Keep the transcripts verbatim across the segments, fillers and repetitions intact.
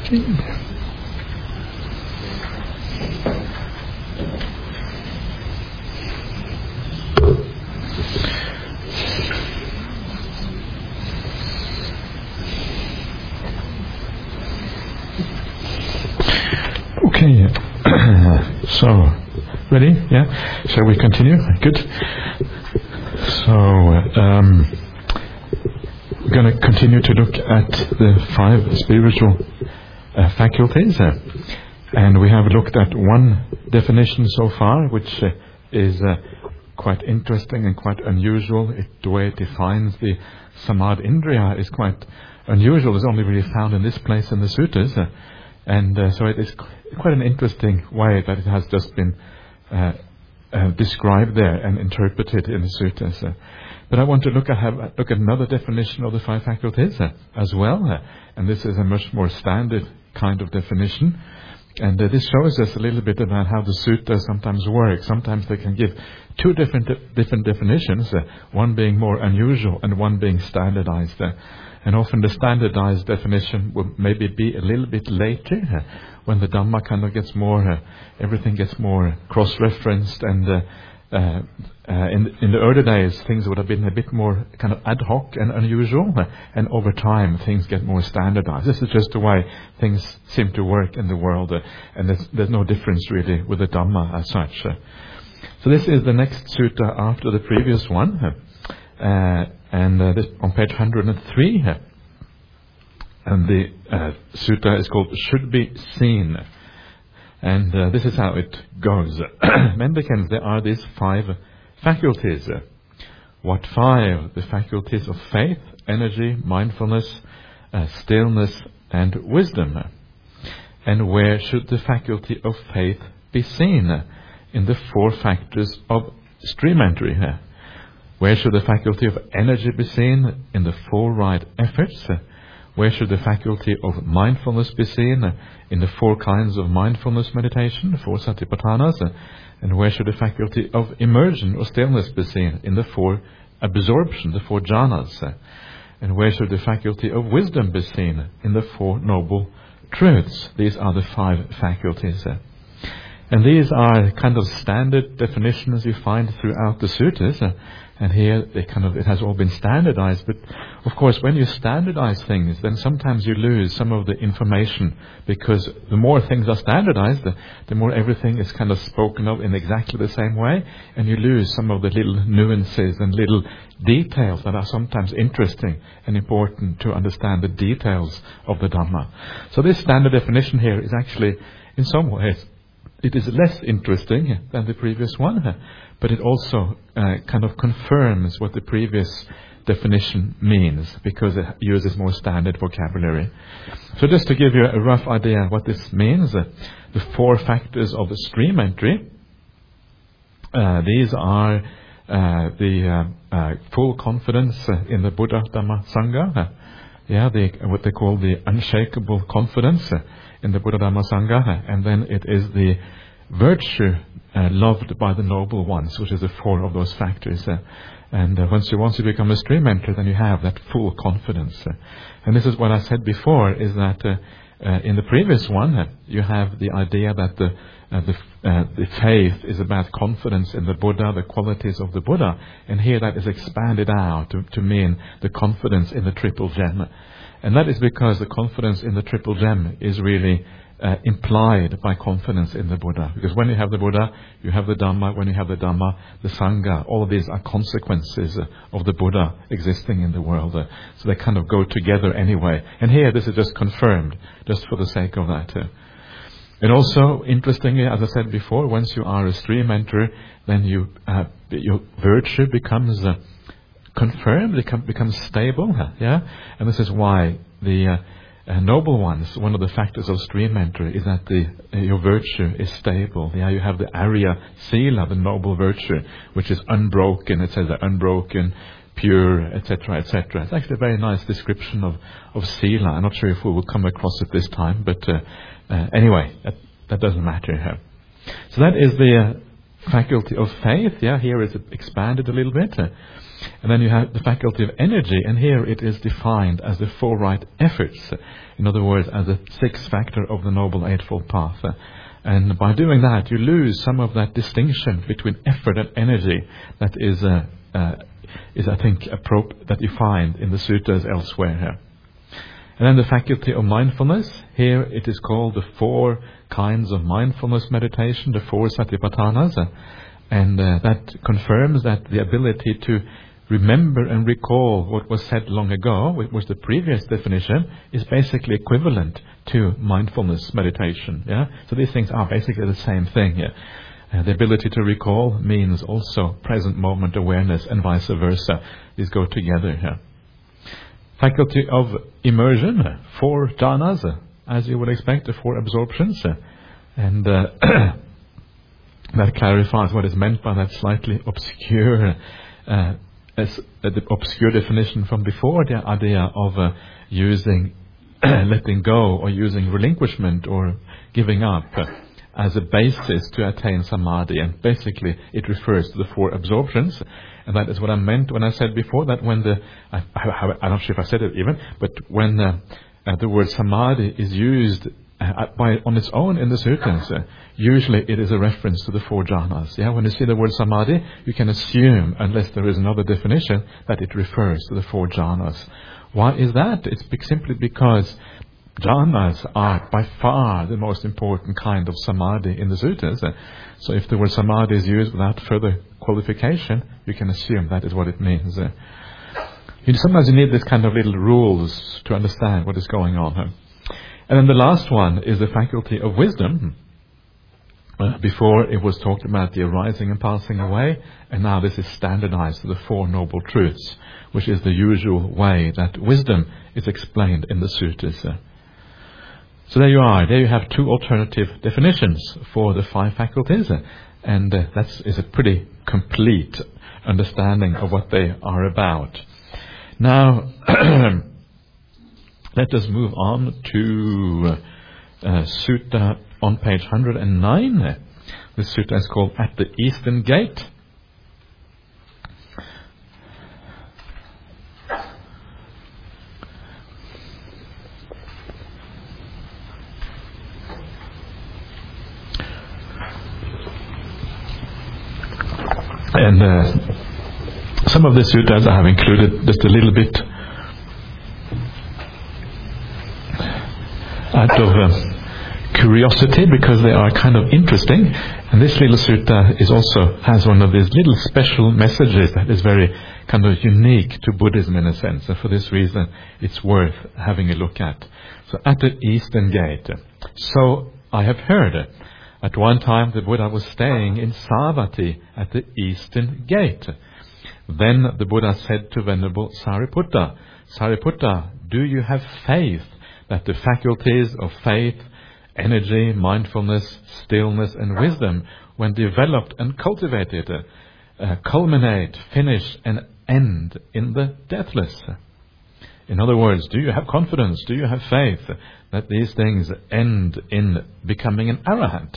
Okay, so, ready? Yeah? Shall we continue? Good. So, um, we're going to continue to look at the five spiritual uh, faculties. Uh, and we have looked at one definition so far, which uh, is uh, quite interesting and quite unusual. It, the way it defines the Samad Indriya is quite unusual. It's only really found in this place in the suttas. Uh, and uh, so it is quite an interesting way that it has just been uh, uh, described there and interpreted in the suttas. Uh, but I want to look at have, look at another definition of the five faculties uh, as well, uh, and this is a much more standard kind of definition. And uh, this shows us a little bit about how the suttas sometimes work. Sometimes they can give two different de- different definitions, uh, one being more unusual and one being standardized. Uh, and often the standardized definition will maybe be a little bit later, uh, when the Dhamma kind of gets more, uh, everything gets more cross-referenced, and uh, uh, uh, in, in the early days things would have been a bit more kind of ad hoc and unusual, uh, and over time things get more standardized. This is just the way things seem to work in the world, uh, and there's, there's no difference really with the Dhamma as such. Uh. So this is the next sutta after the previous one, uh, uh, and uh, this on page one hundred three. Uh, And the uh, sutta is called Should Be Seen. And uh, this is how it goes. Mendicants, there are these five faculties. What five? The faculties of faith, energy, mindfulness, uh, stillness, and wisdom. And where should the faculty of faith be seen? In the four factors of stream entry. Where should the faculty of energy be seen? In the four right efforts. Where should the faculty of mindfulness be seen? In the four kinds of mindfulness meditation, four satipatthanas. And where should the faculty of immersion or stillness be seen? In the four absorption, the four jhanas. And where should the faculty of wisdom be seen? In the four noble truths. These are the five faculties. And these are kind of standard definitions you find throughout the suttas. And here they kind of, it has all been standardized. But of course, when you standardize things, then sometimes you lose some of the information, because the more things are standardized, the, the more everything is kind of spoken of in exactly the same way, and you lose some of the little nuances and little details that are sometimes interesting and important to understand the details of the Dhamma. So this standard definition here is actually, in some ways, it is less interesting than the previous one, but it also uh, kind of confirms what the previous definition means, because it uses more standard vocabulary. So just to give you a rough idea what this means, uh, the four factors of the stream entry, uh, these are uh, the uh, uh, full confidence uh, in the Buddha, Dhamma, Sangha, uh, yeah, the, what they call the unshakable confidence uh, in the Buddha, Dhamma, Sangha, and then it is the virtue uh, loved by the noble ones, which is the four of those factors. Uh, and uh, once you once you become a stream entry, then you have that full confidence. Uh, and this is what I said before, is that uh, uh, in the previous one, uh, you have the idea that the uh, the, uh, the faith is about confidence in the Buddha, the qualities of the Buddha, and here that is expanded out to, to mean the confidence in the triple gem. And that is because the confidence in the triple gem is really uh, implied by confidence in the Buddha. Because when you have the Buddha, you have the Dhamma. When you have the Dhamma, the Sangha. All of these are consequences uh, of the Buddha existing in the world. Uh, so they kind of go together anyway. And here this is just confirmed, just for the sake of that. Uh. And also, interestingly, as I said before, once you are a stream enterer, then you, uh, your virtue becomes Uh, confirmed, it becomes stable, yeah. And this is why the uh, uh, noble ones, one of the factors of stream entry is that the uh, your virtue is stable. Yeah, you have the Arya Sila, the noble virtue, which is unbroken. It says that unbroken, pure, et cetera, et cetera. It's actually a very nice description of of Sila. I'm not sure if we will come across it this time, but uh, uh, anyway, that, that doesn't matter here. So that is the uh, faculty of faith. Yeah, here it's expanded a little bit. And then you have the faculty of energy, and here it is defined as the four right efforts. In other words, as a sixth factor of the Noble Eightfold Path. And by doing that, you lose some of that distinction between effort and energy that is, uh, uh, is I think, appropriate that you find in the sutras elsewhere here. And then the faculty of mindfulness, here it is called the four kinds of mindfulness meditation, the four satipatthanas. And uh, that confirms that the ability to remember and recall what was said long ago, which was the previous definition, is basically equivalent to mindfulness meditation. Yeah, so these things are basically the same thing. Yeah, uh, the ability to recall means also present moment awareness, and vice versa. These go together here. Faculty of immersion, four jhanas, as you would expect, the four absorptions, and uh, that clarifies what is meant by that slightly obscure. Uh, As uh, the obscure definition from before, the idea of uh, using letting go or using relinquishment or giving up uh, as a basis to attain samadhi. And basically it refers to the four absorptions. And that is what I meant when I said before that when the, I, I, I'm not sure if I said it even, but when uh, uh, the word samadhi is used Uh, by on its own in the sutras, uh, usually it is a reference to the four jhanas. Yeah, when you see the word samadhi, you can assume, unless there is another definition, that it refers to the four jhanas. Why is that? It's be- simply because jhanas are by far the most important kind of samadhi in the sutras. Uh, so if the word samadhi is used without further qualification, you can assume that is what it means. Uh, you, sometimes you need this kind of little rules to understand what is going on here. And then the last one is the faculty of wisdom. Uh, before it was talked about the arising and passing away, and now this is standardized to the Four Noble Truths, which is the usual way that wisdom is explained in the sutras. Uh, so there you are. There you have two alternative definitions for the five faculties, uh, and uh, that is a pretty complete understanding of what they are about. Now, let us move on to uh, Sutta on page one hundred nine. This sutta is called At the Eastern Gate. And uh, some of the suttas I have included just a little bit out of uh, curiosity, because they are kind of interesting. And this little sutta is also has one of these little special messages that is very kind of unique to Buddhism in a sense, and for this reason it's worth having a look at. So, at the Eastern Gate. So I have heard at one time the Buddha was staying in Savatthi at the Eastern Gate. Then the Buddha said to Venerable Sariputta, Sariputta, do you have faith that the faculties of faith, energy, mindfulness, stillness and wisdom, when developed and cultivated, uh, culminate, finish and end in the deathless? In other words, do you have confidence, do you have faith that these things end in becoming an arahant?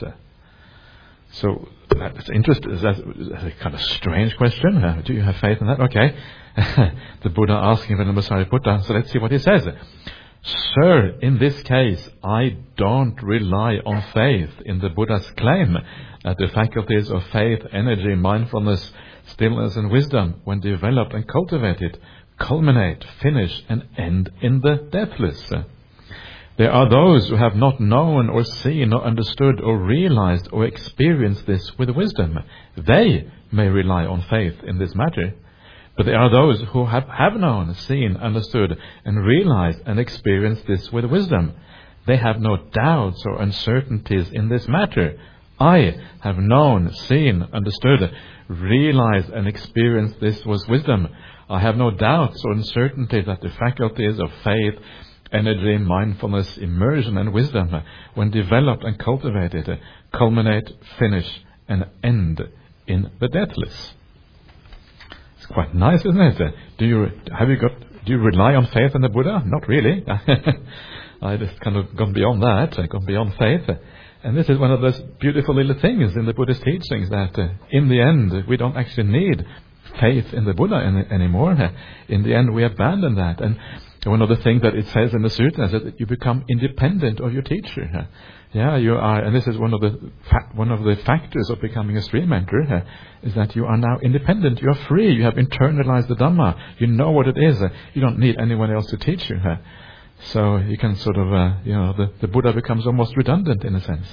So that's interesting. That's a kind of strange question. Uh, do you have faith in that? Okay. The Buddha asking Venerable Sariputta, so let's see what he says. Sir, in this case, I don't rely on faith in the Buddha's claim that the faculties of faith, energy, mindfulness, stillness and wisdom, when developed and cultivated, culminate, finish and end in the deathless. There are those who have not known or seen or understood or realized or experienced this with wisdom. They may rely on faith in this matter. But there are those who have, have known, seen, understood, and realized and experienced this with wisdom. They have no doubts or uncertainties in this matter. I have known, seen, understood, realized, and experienced this with wisdom. I have no doubts or uncertainties that the faculties of faith, energy, mindfulness, immersion, and wisdom, when developed and cultivated, culminate, finish, and end in the deathless. It's quite nice, isn't it? Do you have you got? Do you rely on faith in the Buddha? Not really. I just kind of gone beyond that. I've gone beyond faith. And this is one of those beautiful little things in the Buddhist teachings, that uh, in the end we don't actually need faith in the Buddha any, anymore. In the end we abandon that. And one of the things that it says in the sutta is that you become independent of your teacher. Yeah, you are, and this is one of the fa- one of the factors of becoming a stream mentor, is that you are now independent. You are free. You have internalized the Dhamma. You know what it is. You don't need anyone else to teach you. So you can sort of, uh, you know, the, the Buddha becomes almost redundant in a sense.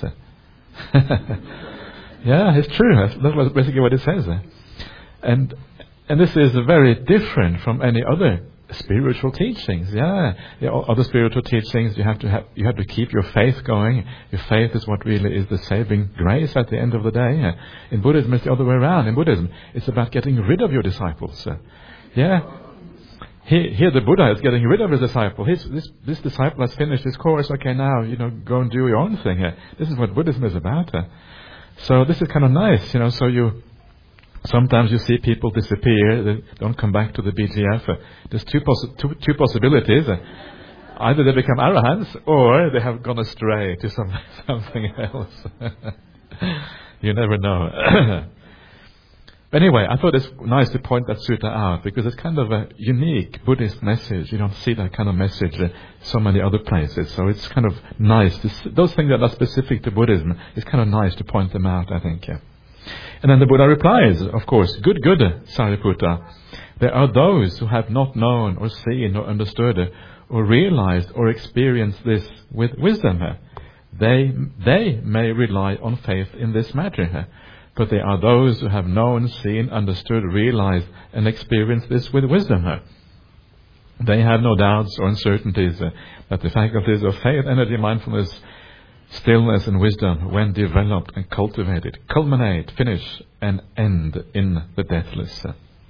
Yeah, it's true. That's, that's basically what it says. And and this is very different from any other spiritual teachings. Yeah, yeah, other spiritual teachings, you have to have you have to keep your faith going. Your faith is what really is the saving grace at the end of the day. In Buddhism, it's the other way around. In Buddhism, it's about getting rid of your disciples. Yeah. Here, here the Buddha is getting rid of his disciple. His, this, this disciple has finished his course. Okay, now, you know, go and do your own thing. This is what Buddhism is about. So this is kind of nice, you know. So you sometimes you see people disappear. They don't come back to the B G F. There's two, possi- two, two possibilities. Either they become arahants or they have gone astray to some, something else. You never know. Anyway, I thought it's nice to point that sutta out because it's kind of a unique Buddhist message. You don't see that kind of message in so many other places. So it's kind of nice. To see, those things that are specific to Buddhism, it's kind of nice to point them out, I think. Yeah. And then the Buddha replies, of course, good, good, Sariputta. There are those who have not known or seen or understood or realized or experienced this with wisdom. They, they may rely on faith in this matter. But there are those who have known, seen, understood, realized, and experienced this with wisdom. They have no doubts or uncertainties uh, that the faculties of faith, energy, mindfulness, stillness, and wisdom, when developed and cultivated, culminate, finish, and end in the deathless.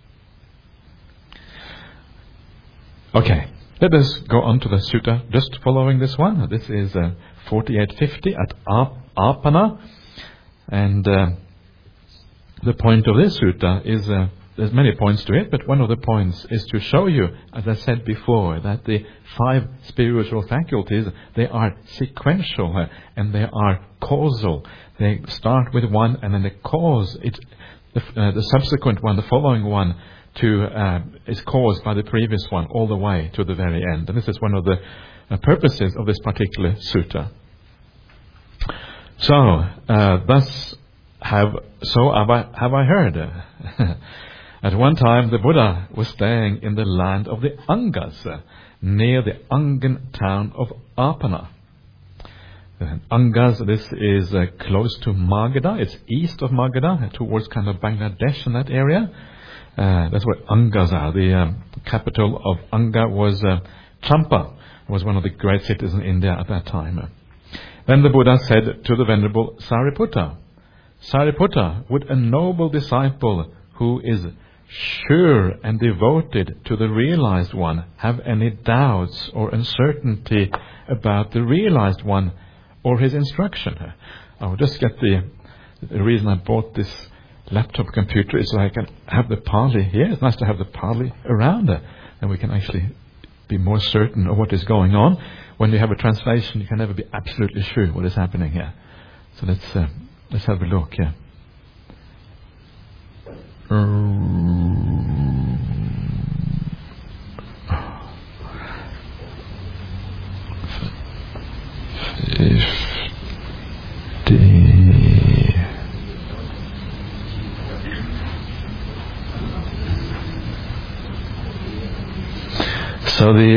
Okay, let us go on to the sutta just following this one. This is uh, forty-eight fifty at Apana, and Uh, The point of this sutta is, uh, there's many points to it, but one of the points is to show you, as I said before, that the five spiritual faculties, they are sequential uh, and they are causal. They start with one and then the cause, it, the, uh, the subsequent one, the following one, to uh, is caused by the previous one all the way to the very end. And this is one of the uh, purposes of this particular sutta. So, uh, thus, Have so have I, have I heard. At one time the Buddha was staying in the land of the Angas, near the Angan town of Apana. Angas, this is uh, close to Magadha. It's east of Magadha, towards kind of Bangladesh in that area. Uh, that's where Angas are. The um, capital of Anga was uh, Champa. It was one of the great cities in India at that time. Then the Buddha said to the Venerable Sariputta, Sariputta, would a noble disciple who is sure and devoted to the realized one have any doubts or uncertainty about the realized one or his instruction? I will just get the, the reason I bought this laptop computer is so I can have the Pali here. It's nice to have the Pali around, and we can actually be more certain of what is going on. When you have a translation, you can never be absolutely sure what is happening here. So let's uh, let's have a look here. Fifty. So the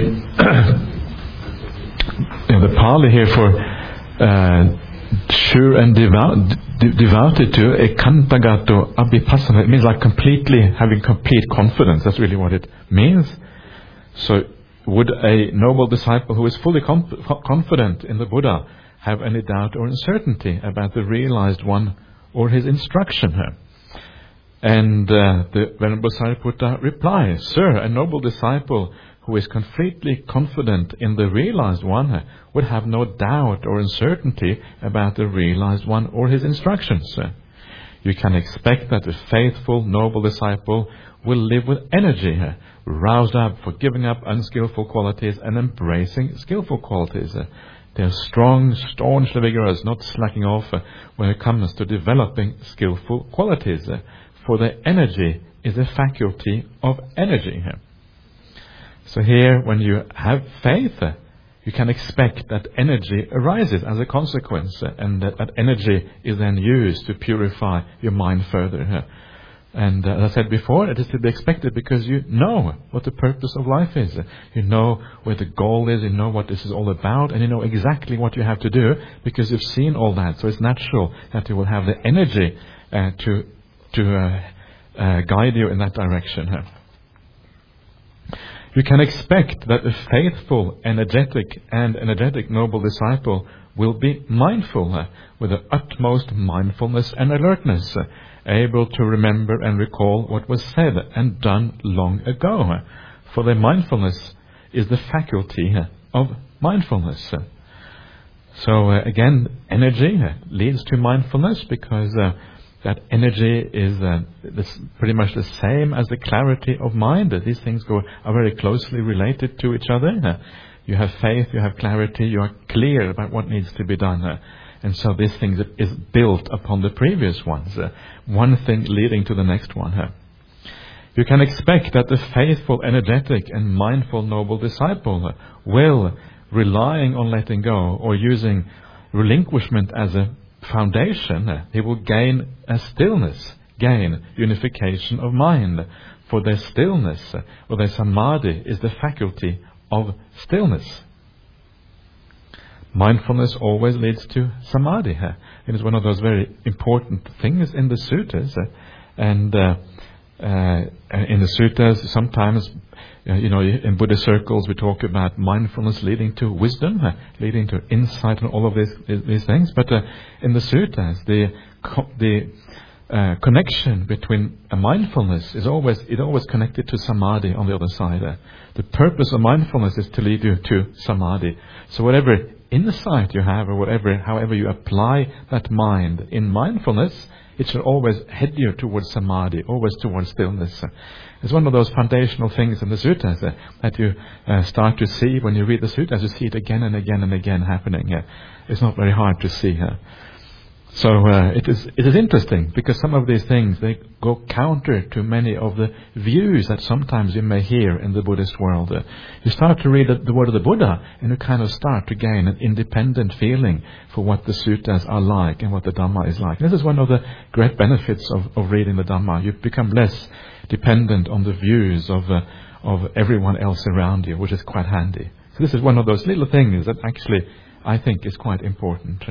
the Pali here for uh, sure and devout, de- devoted to ekantagato abhipassana. It means like completely having complete confidence. That's really what it means. So would a noble disciple who is fully comp- confident in the Buddha have any doubt or uncertainty about the realized one or his instruction? And uh, the Venerable Sariputta replies, Sir, a noble disciple who is completely confident in the realized one would have no doubt or uncertainty about the realized one or his instructions. You can expect that a faithful, noble disciple will live with energy, roused up for giving up unskillful qualities and embracing skillful qualities. They are strong, staunchly vigorous, not slacking off uh, when it comes to developing skillful qualities. Uh, for their energy is a faculty of energy. So here, when you have faith, uh, you can expect that energy arises as a consequence, uh, and that, that energy is then used to purify your mind further. Uh, And uh, as I said before, it is to be expected because you know what the purpose of life is. You know where the goal is, you know what this is all about, and you know exactly what you have to do because you've seen all that. So it's natural that you will have the energy uh, to to uh, uh, guide you in that direction. You can expect that a faithful, energetic, and energetic noble disciple will be mindful uh, with the utmost mindfulness and alertness, uh, able to remember and recall what was said and done long ago. For their mindfulness is the faculty of mindfulness. So uh, again, energy leads to mindfulness because uh, that energy is uh, this pretty much the same as the clarity of mind. These things go are very closely related to each other. Uh, you have faith, you have clarity, you are clear about what needs to be done. Uh, And so this thing is built upon the previous ones, uh, one thing leading to the next one. Huh? You can expect that the faithful, energetic, and mindful noble disciple uh, will, relying on letting go or using relinquishment as a foundation, uh, he will gain a stillness, gain unification of mind. For their stillness, uh, or their samadhi, is the faculty of stillness. Mindfulness always leads to samadhi. It is one of those very important things in the suttas. And uh, uh, in the suttas, sometimes, uh, you know, in Buddhist circles, we talk about mindfulness leading to wisdom, uh, leading to insight and all of these, these things. But uh, in the suttas, the the uh, connection between a mindfulness is always it always connected to samadhi on the other side. Uh, the purpose of mindfulness is to lead you to samadhi. So whatever insight you have, or whatever, however you apply that mind in mindfulness, it should always head you towards samadhi, always towards stillness. It's one of those foundational things in the suttas uh, that you uh, start to see when you read the suttas. You see it again and again and again happening. Uh, it's not very hard to see. Uh. So uh, it is it is interesting because some of these things, they go counter to many of the views that sometimes you may hear in the Buddhist world. Uh, you start to read the, the word of the Buddha and you kind of start to gain an independent feeling for what the suttas are like and what the Dhamma is like. And this is one of the great benefits of, of reading the Dhamma. You become less dependent on the views of uh, of everyone else around you, which is quite handy. So this is one of those little things that actually I think is quite important.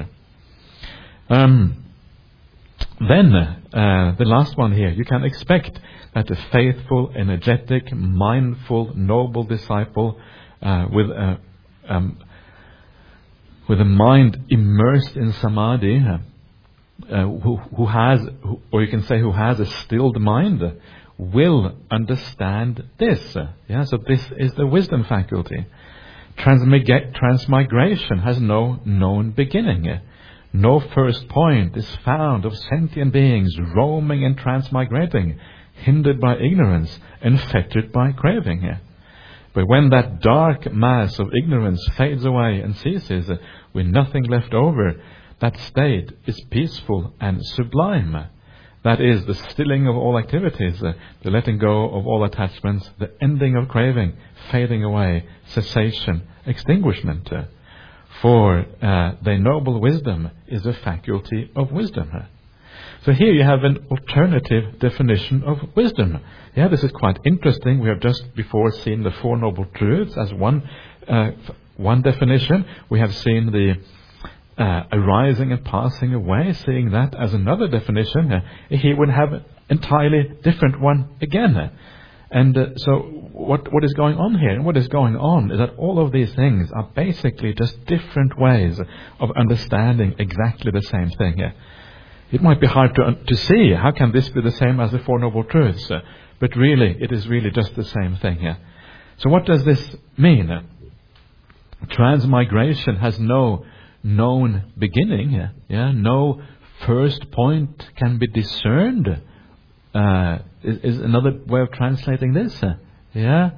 Um, then, uh, the last one here, you can expect that a faithful, energetic, mindful, noble disciple uh, with a um, with a mind immersed in samadhi, uh, who, who has, who, or you can say who has a stilled mind, uh, will understand this. Uh, yeah, so this is the wisdom faculty. Transmig- transmigration has no known beginning. Uh, No first point is found of sentient beings roaming and transmigrating, hindered by ignorance and fettered by craving. But when that dark mass of ignorance fades away and ceases, with nothing left over, that state is peaceful and sublime. That is the stilling of all activities, the letting go of all attachments, the ending of craving, fading away, cessation, extinguishment. For uh, the noble wisdom is a faculty of wisdom. So here you have an alternative definition of wisdom. Yeah, this is quite interesting. We have just before seen the Four Noble Truths as one uh, one definition. We have seen the uh, arising and passing away, seeing that as another definition. Uh, he would have an entirely different one again. And uh, so what what is going on here? And what is going on is that all of these things are basically just different ways of understanding exactly the same thing. Uh, it might be hard to to see, how can this be the same as the Four Noble Truths? Uh, but really, it is really just the same thing. Uh. So what does this mean? Uh, transmigration has no known beginning. Uh, yeah, no first point can be discerned. Uh, is, is another way of translating this. Uh, yeah,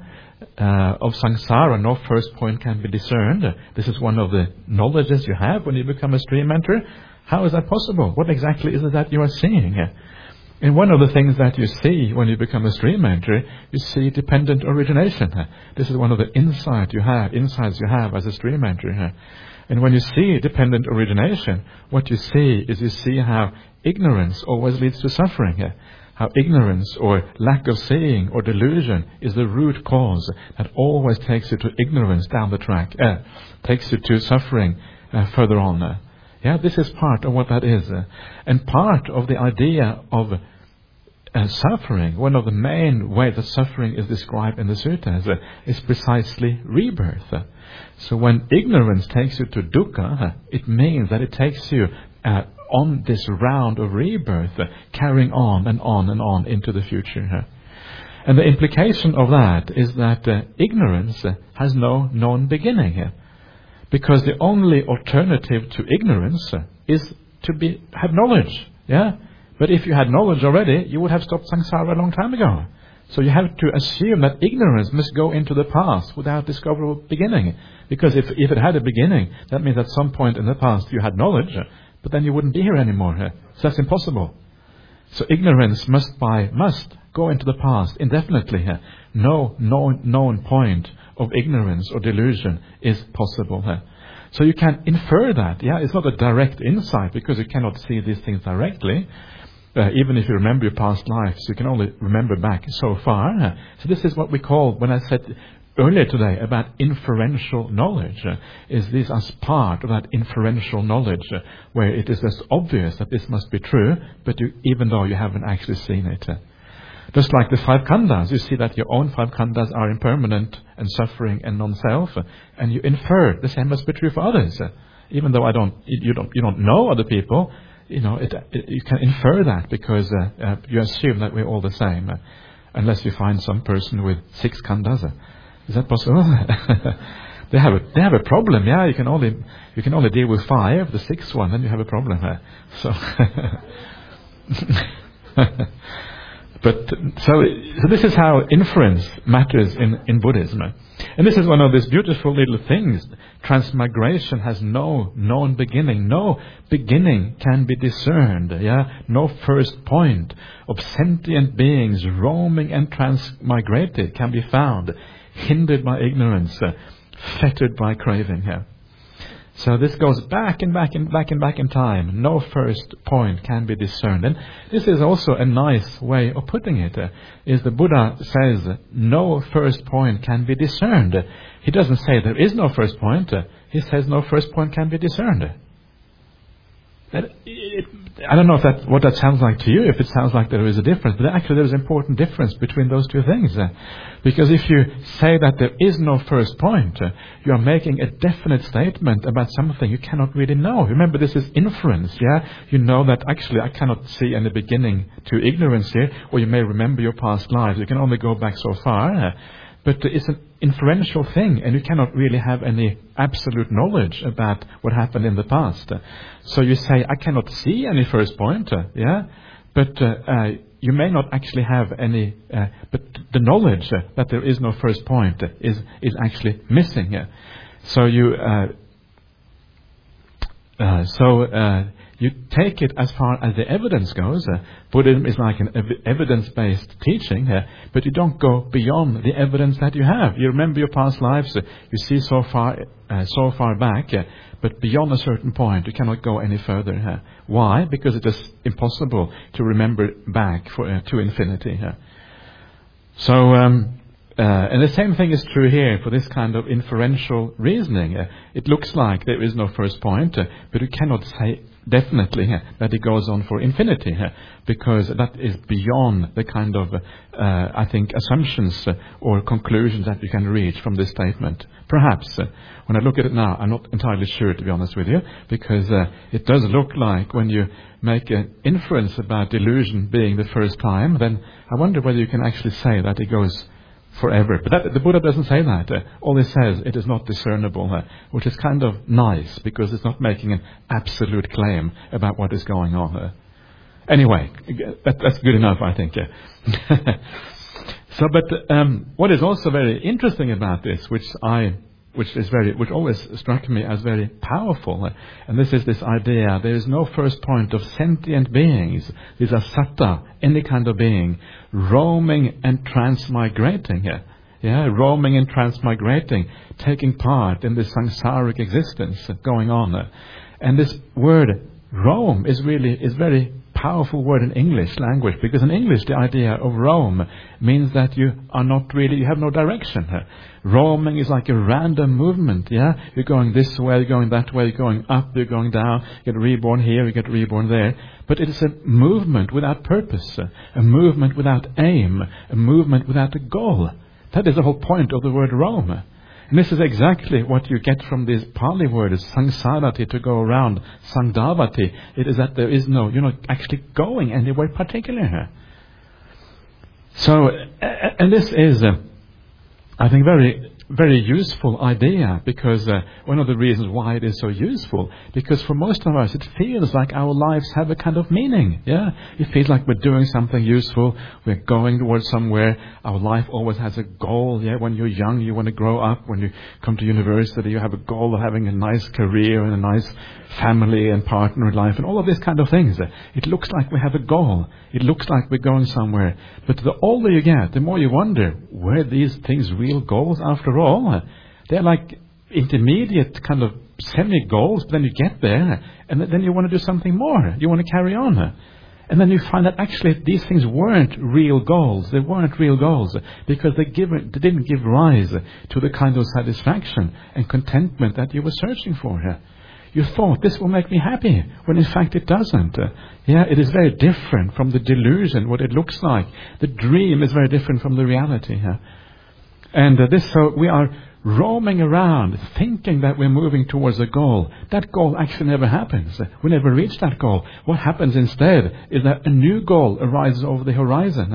uh, of samsara, no first point can be discerned. This is one of the knowledges you have when you become a stream enterer. How is that possible? What exactly is it that you are seeing? And one of the things that you see when you become a stream enterer, you see dependent origination. This is one of the insight you have, insights you have as a stream enterer. And when you see dependent origination, what you see is you see how ignorance always leads to suffering. How ignorance or lack of seeing or delusion is the root cause that always takes you to ignorance down the track, uh, takes you to suffering uh, further on. Uh. Yeah, this is part of what that is. Uh. And part of the idea of uh, suffering, one of the main ways that suffering is described in the suttas, uh, is precisely rebirth. Uh. So when ignorance takes you to dukkha, uh, it means that it takes you uh, on this round of rebirth, uh, carrying on and on and on into the future. Uh. And the implication of that is that uh, ignorance uh, has no known beginning. Uh, because the only alternative to ignorance uh, is to be have knowledge. Yeah. But if you had knowledge already, you would have stopped samsara a long time ago. So you have to assume that ignorance must go into the past without discoverable beginning. Because if, if it had a beginning, that means at some point in the past you had knowledge, but then you wouldn't be here anymore. So that's impossible. So ignorance must by must go into the past indefinitely. No known, known point of ignorance or delusion is possible. So you can infer that. Yeah, it's not a direct insight because you cannot see these things directly. Uh, even if you remember your past lives, you can only remember back so far. Uh, so this is what we call, when I said earlier today about inferential knowledge, uh, is this as part of that inferential knowledge, uh, where it is just obvious that this must be true, but you, even though you haven't actually seen it. Uh, just like the five khandhas, you see that your own five khandhas are impermanent and suffering and non-self, uh, and you infer the same must be true for others. Uh, even though I don't, you don't, you don't know other people, you know, it, it, you can infer that because uh, uh, you assume that we're all the same, uh, unless you find some person with six khandhas. Uh, is that possible? they have a they have a problem. Yeah, you can only you can only deal with five. The sixth one, then you have a problem. Uh, so, but so so this is how inference matters in in Buddhism. Uh, And this is one of these beautiful little things. Transmigration has no known beginning. No beginning can be discerned. Yeah, no first point of sentient beings roaming and transmigrated can be found, hindered by ignorance, uh, fettered by craving. Yeah. So this goes back and back and back and back in time. No first point can be discerned. And this is also a nice way of putting it. Uh, is the Buddha says no first point can be discerned. Uh, he doesn't say there is no first point. Uh, he says no first point can be discerned. That, it, I don't know if that what that sounds like to you, if it sounds like there is a difference, but actually there is an important difference between those two things. Uh, because if you say that there is no first point, uh, you are making a definite statement about something you cannot really know. Remember, this is inference, yeah? You know that actually I cannot see any beginning to ignorance here, or you may remember your past lives. You can only go back so far. Uh, But it's an inferential thing, and you cannot really have any absolute knowledge about what happened in the past. So you say, I cannot see any first point, uh, yeah? But uh, uh, you may not actually have any, uh, but the knowledge uh, that there is no first point uh, is, is actually missing. Uh. So you, uh, uh, so, uh, you take it as far as the evidence goes. Uh, Buddhism is like an ev- evidence-based teaching, uh, but you don't go beyond the evidence that you have. You remember your past lives, uh, you see so far, uh, so far back, uh, but beyond a certain point, you cannot go any further. Uh. Why? Because it is impossible to remember back for, uh, to infinity. Uh. So, um, uh, and the same thing is true here for this kind of inferential reasoning. Uh, it looks like there is no first point, uh, but you cannot say definitely uh, that it goes on for infinity, uh, because that is beyond the kind of, uh, I think, assumptions uh, or conclusions that you can reach from this statement. Perhaps, uh, when I look at it now, I'm not entirely sure, to be honest with you, because uh, it does look like when you make an inference about delusion being the first time, then I wonder whether you can actually say that it goes forever. But that, the Buddha doesn't say that. Uh, all he says, it is not discernible, uh, which is kind of nice, because it's not making an absolute claim about what is going on. Uh, anyway, that, that's good enough, I think. Uh. So, but um, what is also very interesting about this, which I, which is very, which always struck me as very powerful, uh, and this is this idea: there is no first point of sentient beings. These are satta, any kind of being, roaming and transmigrating. Uh, yeah, roaming and transmigrating, taking part in this samsaric existence uh, going on. Uh, and this word roam is really is very powerful word in English language, because in English the idea of roam means that you are not really, you have no direction. Roaming is like a random movement, yeah? You're going this way, you're going that way, you're going up, you're going down, you get reborn here, you get reborn there. But it is a movement without purpose, a movement without aim, a movement without a goal. That is the whole point of the word roam. And this is exactly what you get from this Pali word, is sangsarati, to go around, sangdavati. It is that there is no, you're not actually going anywhere particular. So, and this is, uh, I think, very, very useful idea, because uh, one of the reasons why it is so useful, because for most of us it feels like our lives have a kind of meaning. Yeah, it feels like we're doing something useful, we're going towards somewhere. Our life always has a goal. Yeah, when you're young you want to grow up, when you come to university you have a goal of having a nice career and a nice family and partner in life and all of these kind of things. It looks like we have a goal, it looks like we're going somewhere, but the older you get, the more you wonder, were these things real goals after all? They're like intermediate kind of semi-goals, but then you get there and then you want to do something more, you want to carry on. And then you find that actually these things weren't real goals. They weren't real goals because they, give, they didn't give rise to the kind of satisfaction and contentment that you were searching for. You thought this will make me happy, when in fact it doesn't. Uh, yeah, it is very different from the delusion, what it looks like. The dream is very different from the reality. Huh? And uh, this, so we are roaming around thinking that we're moving towards a goal. That goal actually never happens. We never reach that goal. What happens instead is that a new goal arises over the horizon.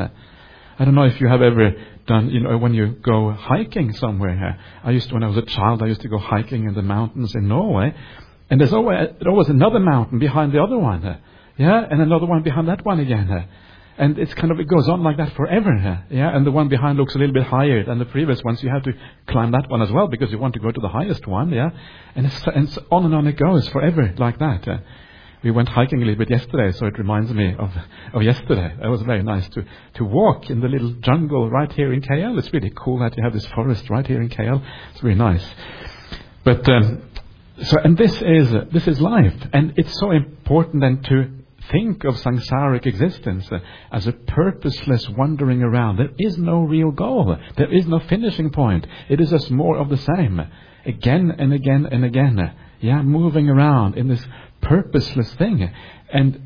I don't know if you have ever done, you know, when you go hiking somewhere. I used to, when I was a child, I used to go hiking in the mountains in Norway. And there's always, always another mountain behind the other one. Yeah, and another one behind that one again. And it's kind of, it goes on like that forever. Yeah, and the one behind looks a little bit higher than the previous one, so you have to climb that one as well because you want to go to the highest one. Yeah, and it's, and it's on and on it goes forever like that. Uh, we went hiking a little bit yesterday, so it reminds me of of yesterday. It was very nice to to walk in the little jungle right here in K L. It's really cool that you have this forest right here in K L. It's really nice. But um, so, and this is uh, this is life, and it's so important then to think of samsaric existence uh, as a purposeless wandering around. There is no real goal. There is no finishing point. It is just more of the same, again and again and again. Uh, yeah, moving around in this purposeless thing. And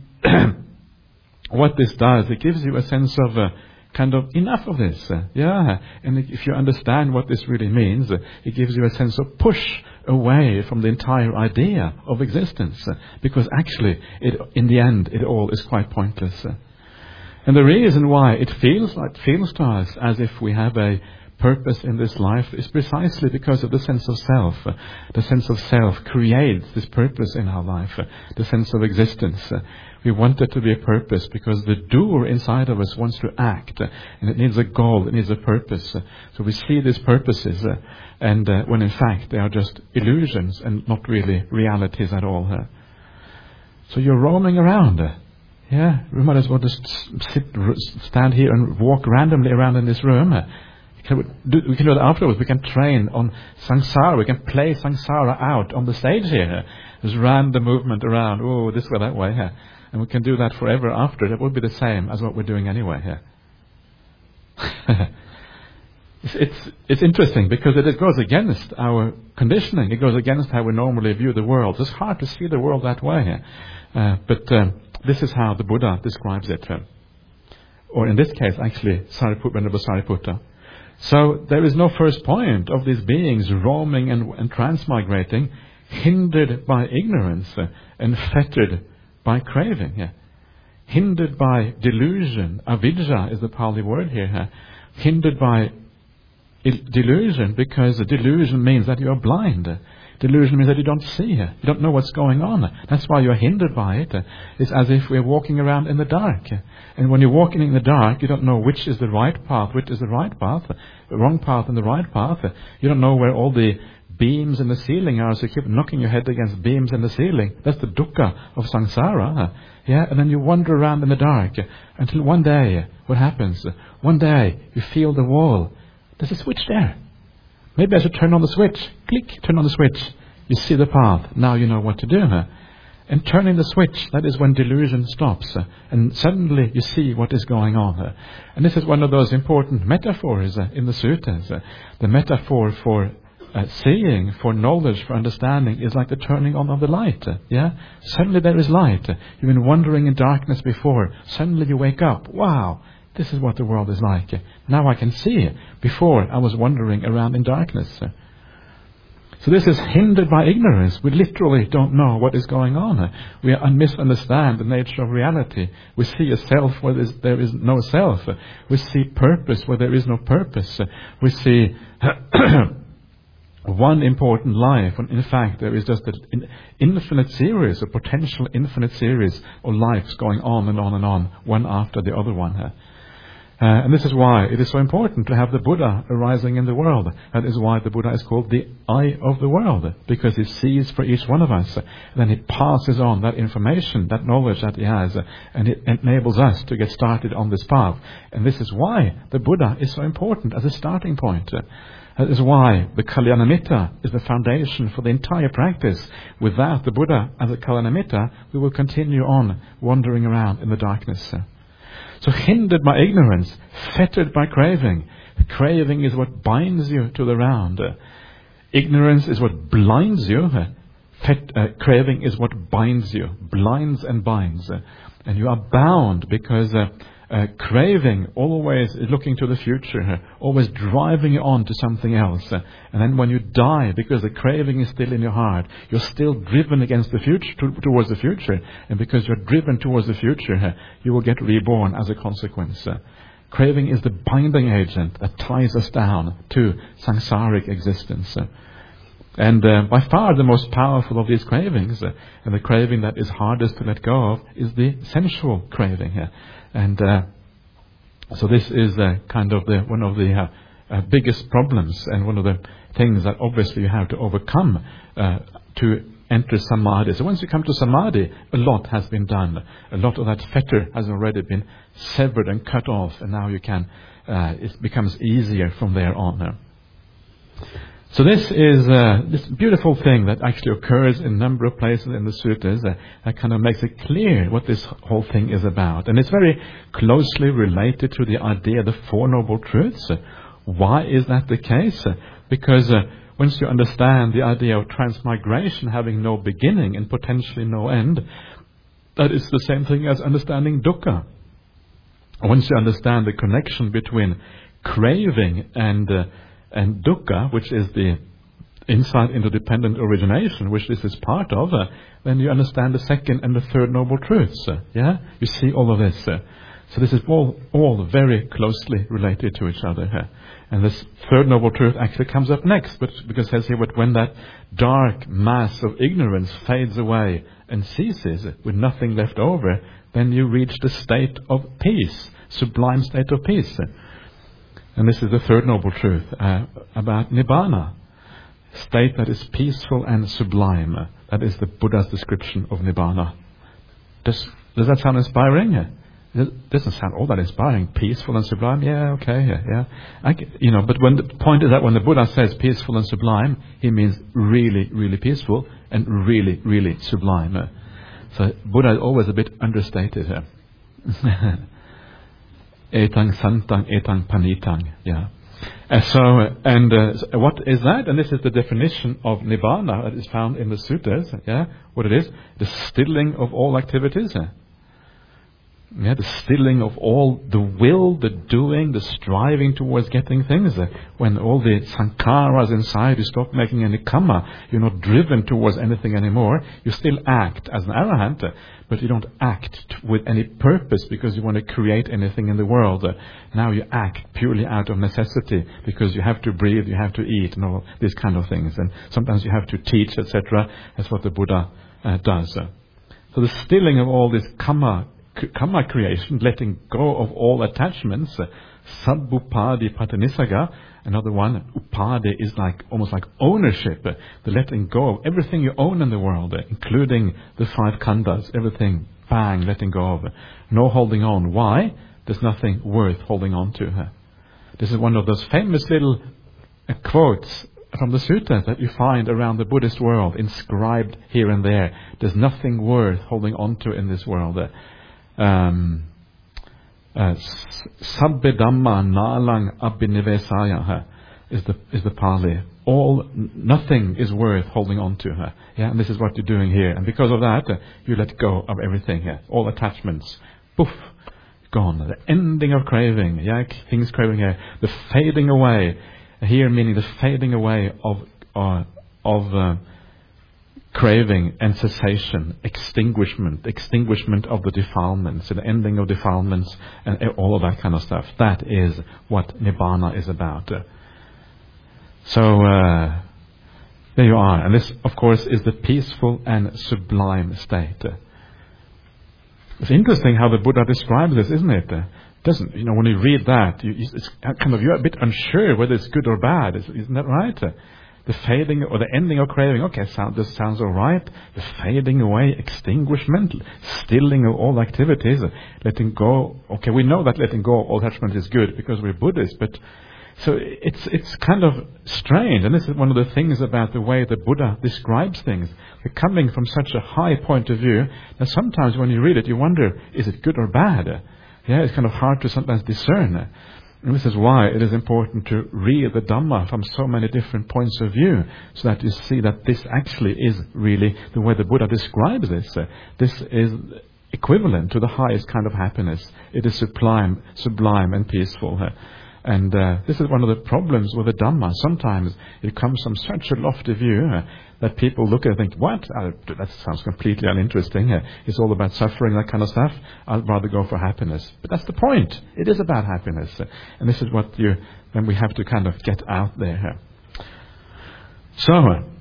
what this does, it gives you a sense of uh, kind of enough of this. Uh, yeah, and if you understand what this really means, uh, it gives you a sense of push away from the entire idea of existence, uh, because actually, it, in the end, it all is quite pointless. Uh. And the reason why it feels like feels to us as if we have a purpose in this life is precisely because of the sense of self. Uh, the sense of self creates this purpose in our life, uh, the sense of existence. Uh, we want there to be a purpose because the doer inside of us wants to act, uh, and it needs a goal, it needs a purpose. Uh, so we see these purposes, uh, and uh, when in fact they are just illusions and not really realities at all. Uh. So you're roaming around. Uh, yeah, we might as well just sit, stand here and walk randomly around in this room. Uh. Can we, do, we can do it afterwards. We can train on samsara. We can play samsara out on the stage here. There's random movement around. Oh, this way, that way. Here. And we can do that forever after. That would be the same as what we're doing anyway here. it's, it's it's interesting because it, it goes against our conditioning. It goes against how we normally view the world. It's hard to see the world that way here. Uh, but um, this is how the Buddha describes it. Uh, or in this case, actually, Sariputta, Venerable Sariputta. So there is no first point of these beings roaming and, and transmigrating, hindered by ignorance uh, and fettered by craving. Yeah. Hindered by delusion. Avidya is the Pali word here. Uh, hindered by il- delusion, because delusion means that you are blind. Delusion means that you don't see. You don't know what's going on. That's why you're hindered by it. It's as if we're walking around in the dark. And when you're walking in the dark, you don't know which is the right path, which is the right path, the wrong path and the right path. You don't know where all the beams in the ceiling are, so you keep knocking your head against beams in the ceiling. That's the dukkha of samsara. Yeah, and then you wander around in the dark until one day, what happens? One day you feel the wall. There's a switch there. Maybe I should turn on the switch. Click, turn on the switch. You see the path. Now you know what to do. And turning the switch, that is when delusion stops. And suddenly you see what is going on. And this is one of those important metaphors in the suttas. The metaphor for Uh, seeing, for knowledge, for understanding is like the turning on of the light. Uh, yeah, suddenly there is light. Uh, you've been wandering in darkness before. Suddenly you wake up. Wow, this is what the world is like. Uh, now I can see. Before I was wandering around in darkness. Uh, so this is hindered by ignorance. We literally don't know what is going on. Uh, we un- misunderstand the nature of reality. We see a self where there is, there is no self. Uh, we see purpose where there is no purpose. Uh, we see one important life, when in fact there is just an infinite series, a potential infinite series of lives going on and on and on, one after the other one. Uh, and this is why it is so important to have the Buddha arising in the world. That is why the Buddha is called the eye of the world, because he sees for each one of us. And then he passes on that information, that knowledge that he has, and it enables us to get started on this path. And this is why the Buddha is so important as a starting point. That is why the Kalyanamitta is the foundation for the entire practice. Without the Buddha as a Kalyanamitta, we will continue on wandering around in the darkness. So hindered by ignorance, fettered by craving. Craving is what binds you to the round. Ignorance is what blinds you. Fet, uh, craving is what binds you, blinds and binds. And you are bound because Uh, Uh, craving always is looking to the future, uh, always driving you on to something else. Uh, and then when you die, because the craving is still in your heart, you're still driven against the future, to, towards the future. And because you're driven towards the future, uh, you will get reborn as a consequence. Uh, craving is the binding agent that ties us down to samsaric existence. Uh, and uh, by far the most powerful of these cravings, uh, and the craving that is hardest to let go of, is the sensual craving. Uh, And uh, so this is uh, kind of the one of the uh, uh, biggest problems, and one of the things that obviously you have to overcome uh, to enter samadhi. So once you come to samadhi, a lot has been done. A lot of that fetter has already been severed and cut off, and now you can. Uh, it becomes easier from there on. Uh. So this is uh, this beautiful thing that actually occurs in a number of places in the suttas uh, that kind of makes it clear what this whole thing is about. And it's very closely related to the idea of the Four Noble Truths. Uh, why is that the case? Uh, because uh, once you understand the idea of transmigration having no beginning and potentially no end, that is the same thing as understanding dukkha. Once you understand the connection between craving and uh, and dukkha, which is the insight into dependent origination, which this is part of, uh, then you understand the second and the third noble truths. Uh, yeah, you see all of this. Uh, so this is all all very closely related to each other. Uh, and this third noble truth actually comes up next, but because it says here, but when that dark mass of ignorance fades away and ceases with nothing left over, then you reach the state of peace, sublime state of peace. Uh, And this is the third noble truth uh, about Nibbana, state that is peaceful and sublime. That is the Buddha's description of Nibbana. Does, does that sound inspiring? It doesn't sound all that inspiring. Peaceful and sublime? Yeah, okay, yeah. yeah. I, you know, but when the point is that when the Buddha says peaceful and sublime, he means really, really peaceful and really, really sublime. So Buddha is always a bit understated here. Etang santang, etang panitang. Yeah. Uh, so, and uh, so what is that? And this is the definition of Nibbana that is found in the suttas. Yeah. What it is? The stilling of all activities. Yeah, the stilling of all the will, the doing, the striving towards getting things. Uh, when all the sankharas inside, you stop making any karma, you're not driven towards anything anymore. You still act as an arahant, uh, but you don't act t- with any purpose because you want to create anything in the world. Uh, now you act purely out of necessity because you have to breathe, you have to eat, and all these kind of things. And sometimes you have to teach, et cetera. That's what the Buddha uh, does. Uh, so the stilling of all this karma, karma creation, letting go of all attachments, uh, sabbupadi patanisaga. Another one, upadi, is like almost like ownership, uh, the letting go of everything you own in the world, uh, including the five khandhas, everything, bang, letting go of. Uh, no holding on. Why? There's nothing worth holding on to. Uh. This is one of those famous little uh, quotes from the sutta that you find around the Buddhist world, inscribed here and there. There's nothing worth holding on to in this world. Uh, Um, uh, Sabbe Dhamma Nalang Abhinivesaya is the is the Pali. All nothing is worth holding on to. Uh, yeah, and this is what you're doing here. And because of that, uh, you let go of everything. Uh, all attachments, poof, gone. The ending of craving. Yeah, things craving here. The fading away. Here meaning the fading away of uh, of. Uh, craving and cessation, extinguishment, extinguishment of the defilements, and ending of defilements, and all of that kind of stuff. That is what Nibbana is about. So, uh, there you are. And this, of course, is the peaceful and sublime state. It's interesting how the Buddha describes this, isn't it? Doesn't, you know, when you read that, you, it's kind of, you're a bit unsure whether it's good or bad. Isn't that right? The fading or the ending of craving, okay, sound, this sounds all right. The fading away, extinguishment, stilling of all activities, letting go. Okay, we know that letting go of all attachment is good because we're Buddhists, but so it's it's kind of strange. And this is one of the things about the way the Buddha describes things. They're coming from such a high point of view that sometimes when you read it, you wonder, is it good or bad? Yeah, it's kind of hard to sometimes discern. And this is why it is important to read the Dhamma from so many different points of view, so that you see that this actually is really the way the Buddha describes this. Uh, this is equivalent to the highest kind of happiness. It is sublime, sublime and peaceful. Uh, and uh, this is one of the problems with the Dhamma. Sometimes it comes from such a lofty view uh, that people look at it and think, what? Uh, that sounds completely uninteresting. Uh, it's all about suffering, that kind of stuff. I'd rather go for happiness. But that's the point. It is about happiness. Uh, and this is what you, then we have to kind of get out there. Uh. So,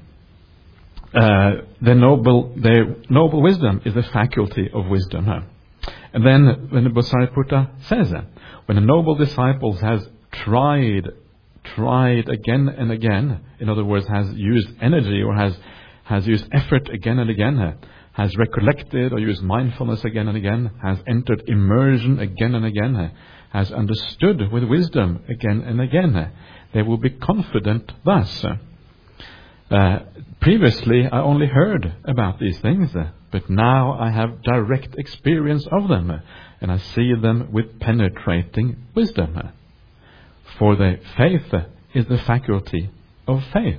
uh, the noble, the noble wisdom is the faculty of wisdom. Uh. And then when the Sariputta says that, when a noble disciple has tried, tried again and again, in other words, has used energy or has, has used effort again and again, has recollected or used mindfulness again and again, has entered immersion again and again, has understood with wisdom again and again, they will be confident thus. Uh, previously, I only heard about these things, but now I have direct experience of them, and I see them with penetrating wisdom. For the faith is the faculty of faith.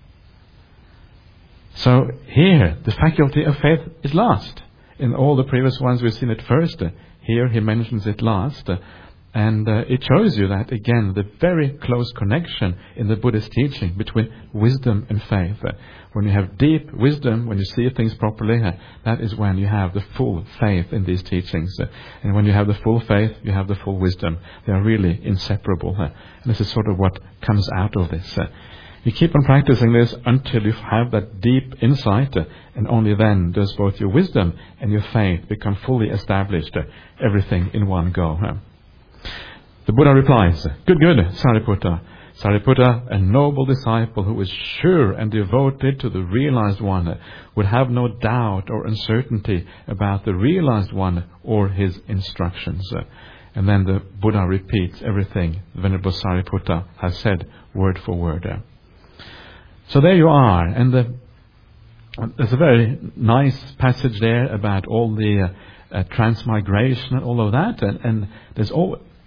So here, the faculty of faith is last. In all the previous ones we've seen it first. Here he mentions it last. And uh, it shows you that, again, the very close connection in the Buddhist teaching between wisdom and faith. Uh, when you have deep wisdom, when you see things properly, uh, that is when you have the full faith in these teachings. Uh, and when you have the full faith, you have the full wisdom. They are really inseparable. Uh, and this is sort of what comes out of this. Uh, you keep on practicing this until you have that deep insight, uh, and only then does both your wisdom and your faith become fully established, uh, everything in one go. Uh. The Buddha replies, good, good, Sariputta. Sariputta, a noble disciple who is sure and devoted to the realized one, would have no doubt or uncertainty about the realized one or his instructions. And then the Buddha repeats everything Venerable Sariputta has said, word for word. So there you are. And the, there's a very nice passage there about all the uh, uh, transmigration and all of that. And, and there's all...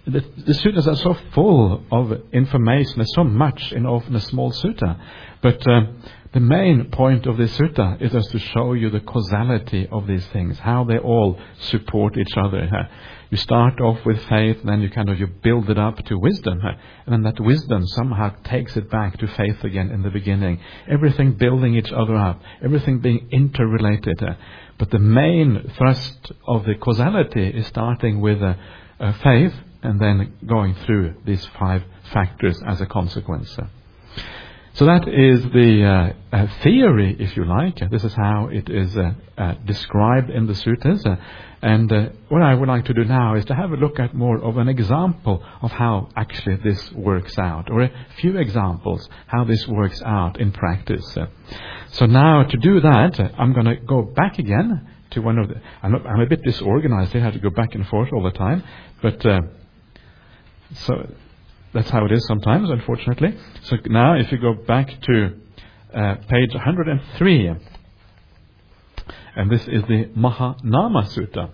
the, the suttas are so full of information. There's so much in often a small sutta. But uh, the main point of this sutta is just to show you the causality of these things, how they all support each other. Uh, you start off with faith, and then you kind of you build it up to wisdom, uh, and then that wisdom somehow takes it back to faith again in the beginning. Everything building each other up, everything being interrelated. Uh, but the main thrust of the causality is starting with uh, uh, faith, and then going through these five factors as a consequence. Uh, So that is the uh, uh, theory, if you like. This is how it is uh, uh, described in the suttas. Uh, and uh, what I would like to do now is to have a look at more of an example of how actually this works out, or a few examples how this works out in practice. Uh, so now to do that, uh, I'm going to go back again to one of the... I'm, not, I'm a bit disorganized. I have to go back and forth all the time. But uh, so... That's how it is sometimes, unfortunately. So now if you go back to uh, page one hundred three, and this is the Mahanama Sutta.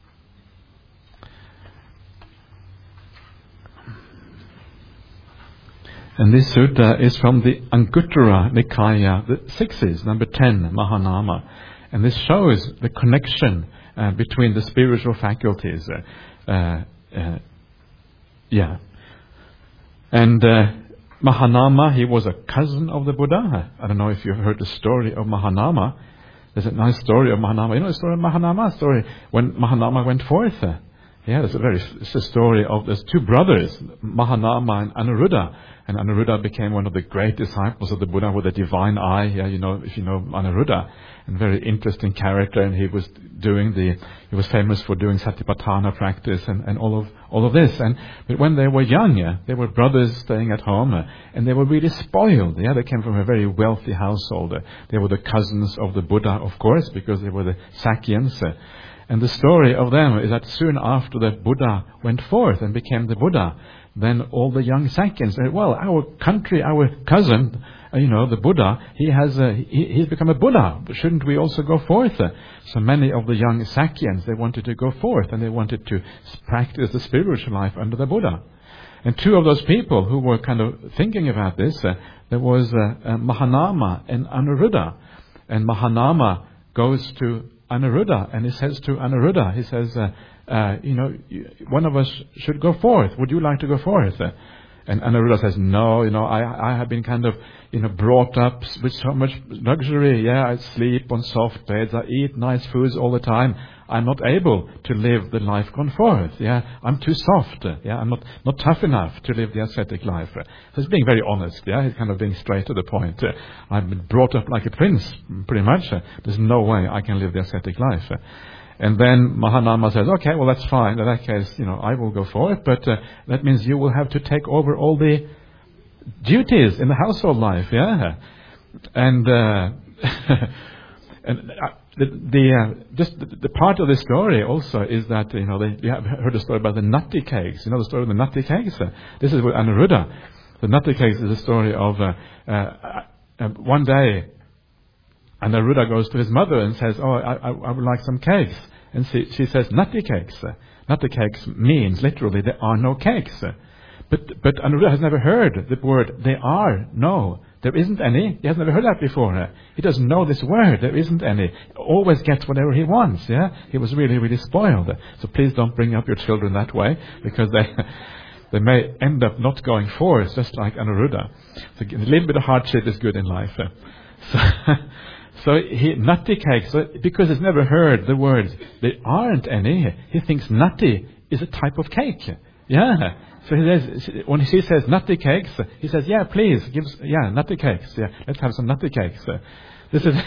And this sutta is from the Anguttara Nikaya, the sixes, number ten, Mahanama. And this shows the connection uh, between the spiritual faculties. Uh, uh, uh, yeah. And uh, Mahanama, he was a cousin of the Buddha. I don't know if you've heard the story of Mahanama. There's a nice story of Mahanama. You know the story of Mahanama? Story when Mahanama went forth. Uh, yeah, it's a very it's a story of there's two brothers, Mahanama and Anuruddha. And Anuruddha became one of the great disciples of the Buddha with a divine eye. Yeah, you know, if you know Anuruddha, and very interesting character. And he was doing the, he was famous for doing Satipatthana practice and, and all of all of this. And but when they were young, yeah, they were brothers staying at home, uh, and they were really spoiled. Yeah, they came from a very wealthy household. Uh, they were the cousins of the Buddha, of course, because they were the Sakyans. Uh, and the story of them is that soon after the Buddha went forth and became the Buddha, then all the young Sakyans said, well, our country, our cousin, uh, you know, the Buddha, he has uh, he, he's become a Buddha. Shouldn't we also go forth? Uh, so many of the young Sakyans, they wanted to go forth, and they wanted to practice the spiritual life under the Buddha. And two of those people who were kind of thinking about this, uh, there was uh, uh, Mahanama and Anuruddha. And Mahanama goes to Anuruddha, and he says to Anuruddha, he says, uh, uh, you know, one of us should go forth. Would you like to go forth? Uh, and Anuruddha says, no, you know, I, I have been kind of, you know, brought up with so much luxury. Yeah, I sleep on soft beds. I eat nice foods all the time. I'm not able to live the life gone forth. Yeah, I'm too soft. Yeah, I'm not, not tough enough to live the ascetic life. So he's being very honest. Yeah, he's kind of being straight to the point. Uh, I've been brought up like a prince, pretty much. Uh, there's no way I can live the ascetic life. Uh, and then Mahanama says, okay, well, that's fine. In that case, you know, I will go forth, but uh, that means you will have to take over all the duties in the household life. Yeah, and uh, and. Uh, The, the uh, just the, the part of the story also is that, you know, they, you have heard the story about the nutty cakes. You know the story of the nutty cakes? Uh, this is with Anuruddha. The nutty cakes is a story of uh, uh, uh, one day Anuruddha goes to his mother and says, oh, I, I, I would like some cakes. And she, she says, nutty cakes. Uh, nutty cakes means literally there are no cakes. Uh, but, but Anuruddha has never heard the word there are no. There isn't any. He has never heard that before. Uh, he doesn't know this word. There isn't any. He always gets whatever he wants. Yeah, he was really, really spoiled. So please don't bring up your children that way, because they they may end up not going forth, just like Anuruddha. So a little bit of hardship is good in life. Uh, so, so he nutty cakes. So because he's never heard the words there aren't any, he thinks nutty is a type of cake. Yeah. So he says, when she says nutty cakes, he says, yeah, please, give, yeah, nutty cakes. Yeah, let's have some nutty cakes. Uh, this is,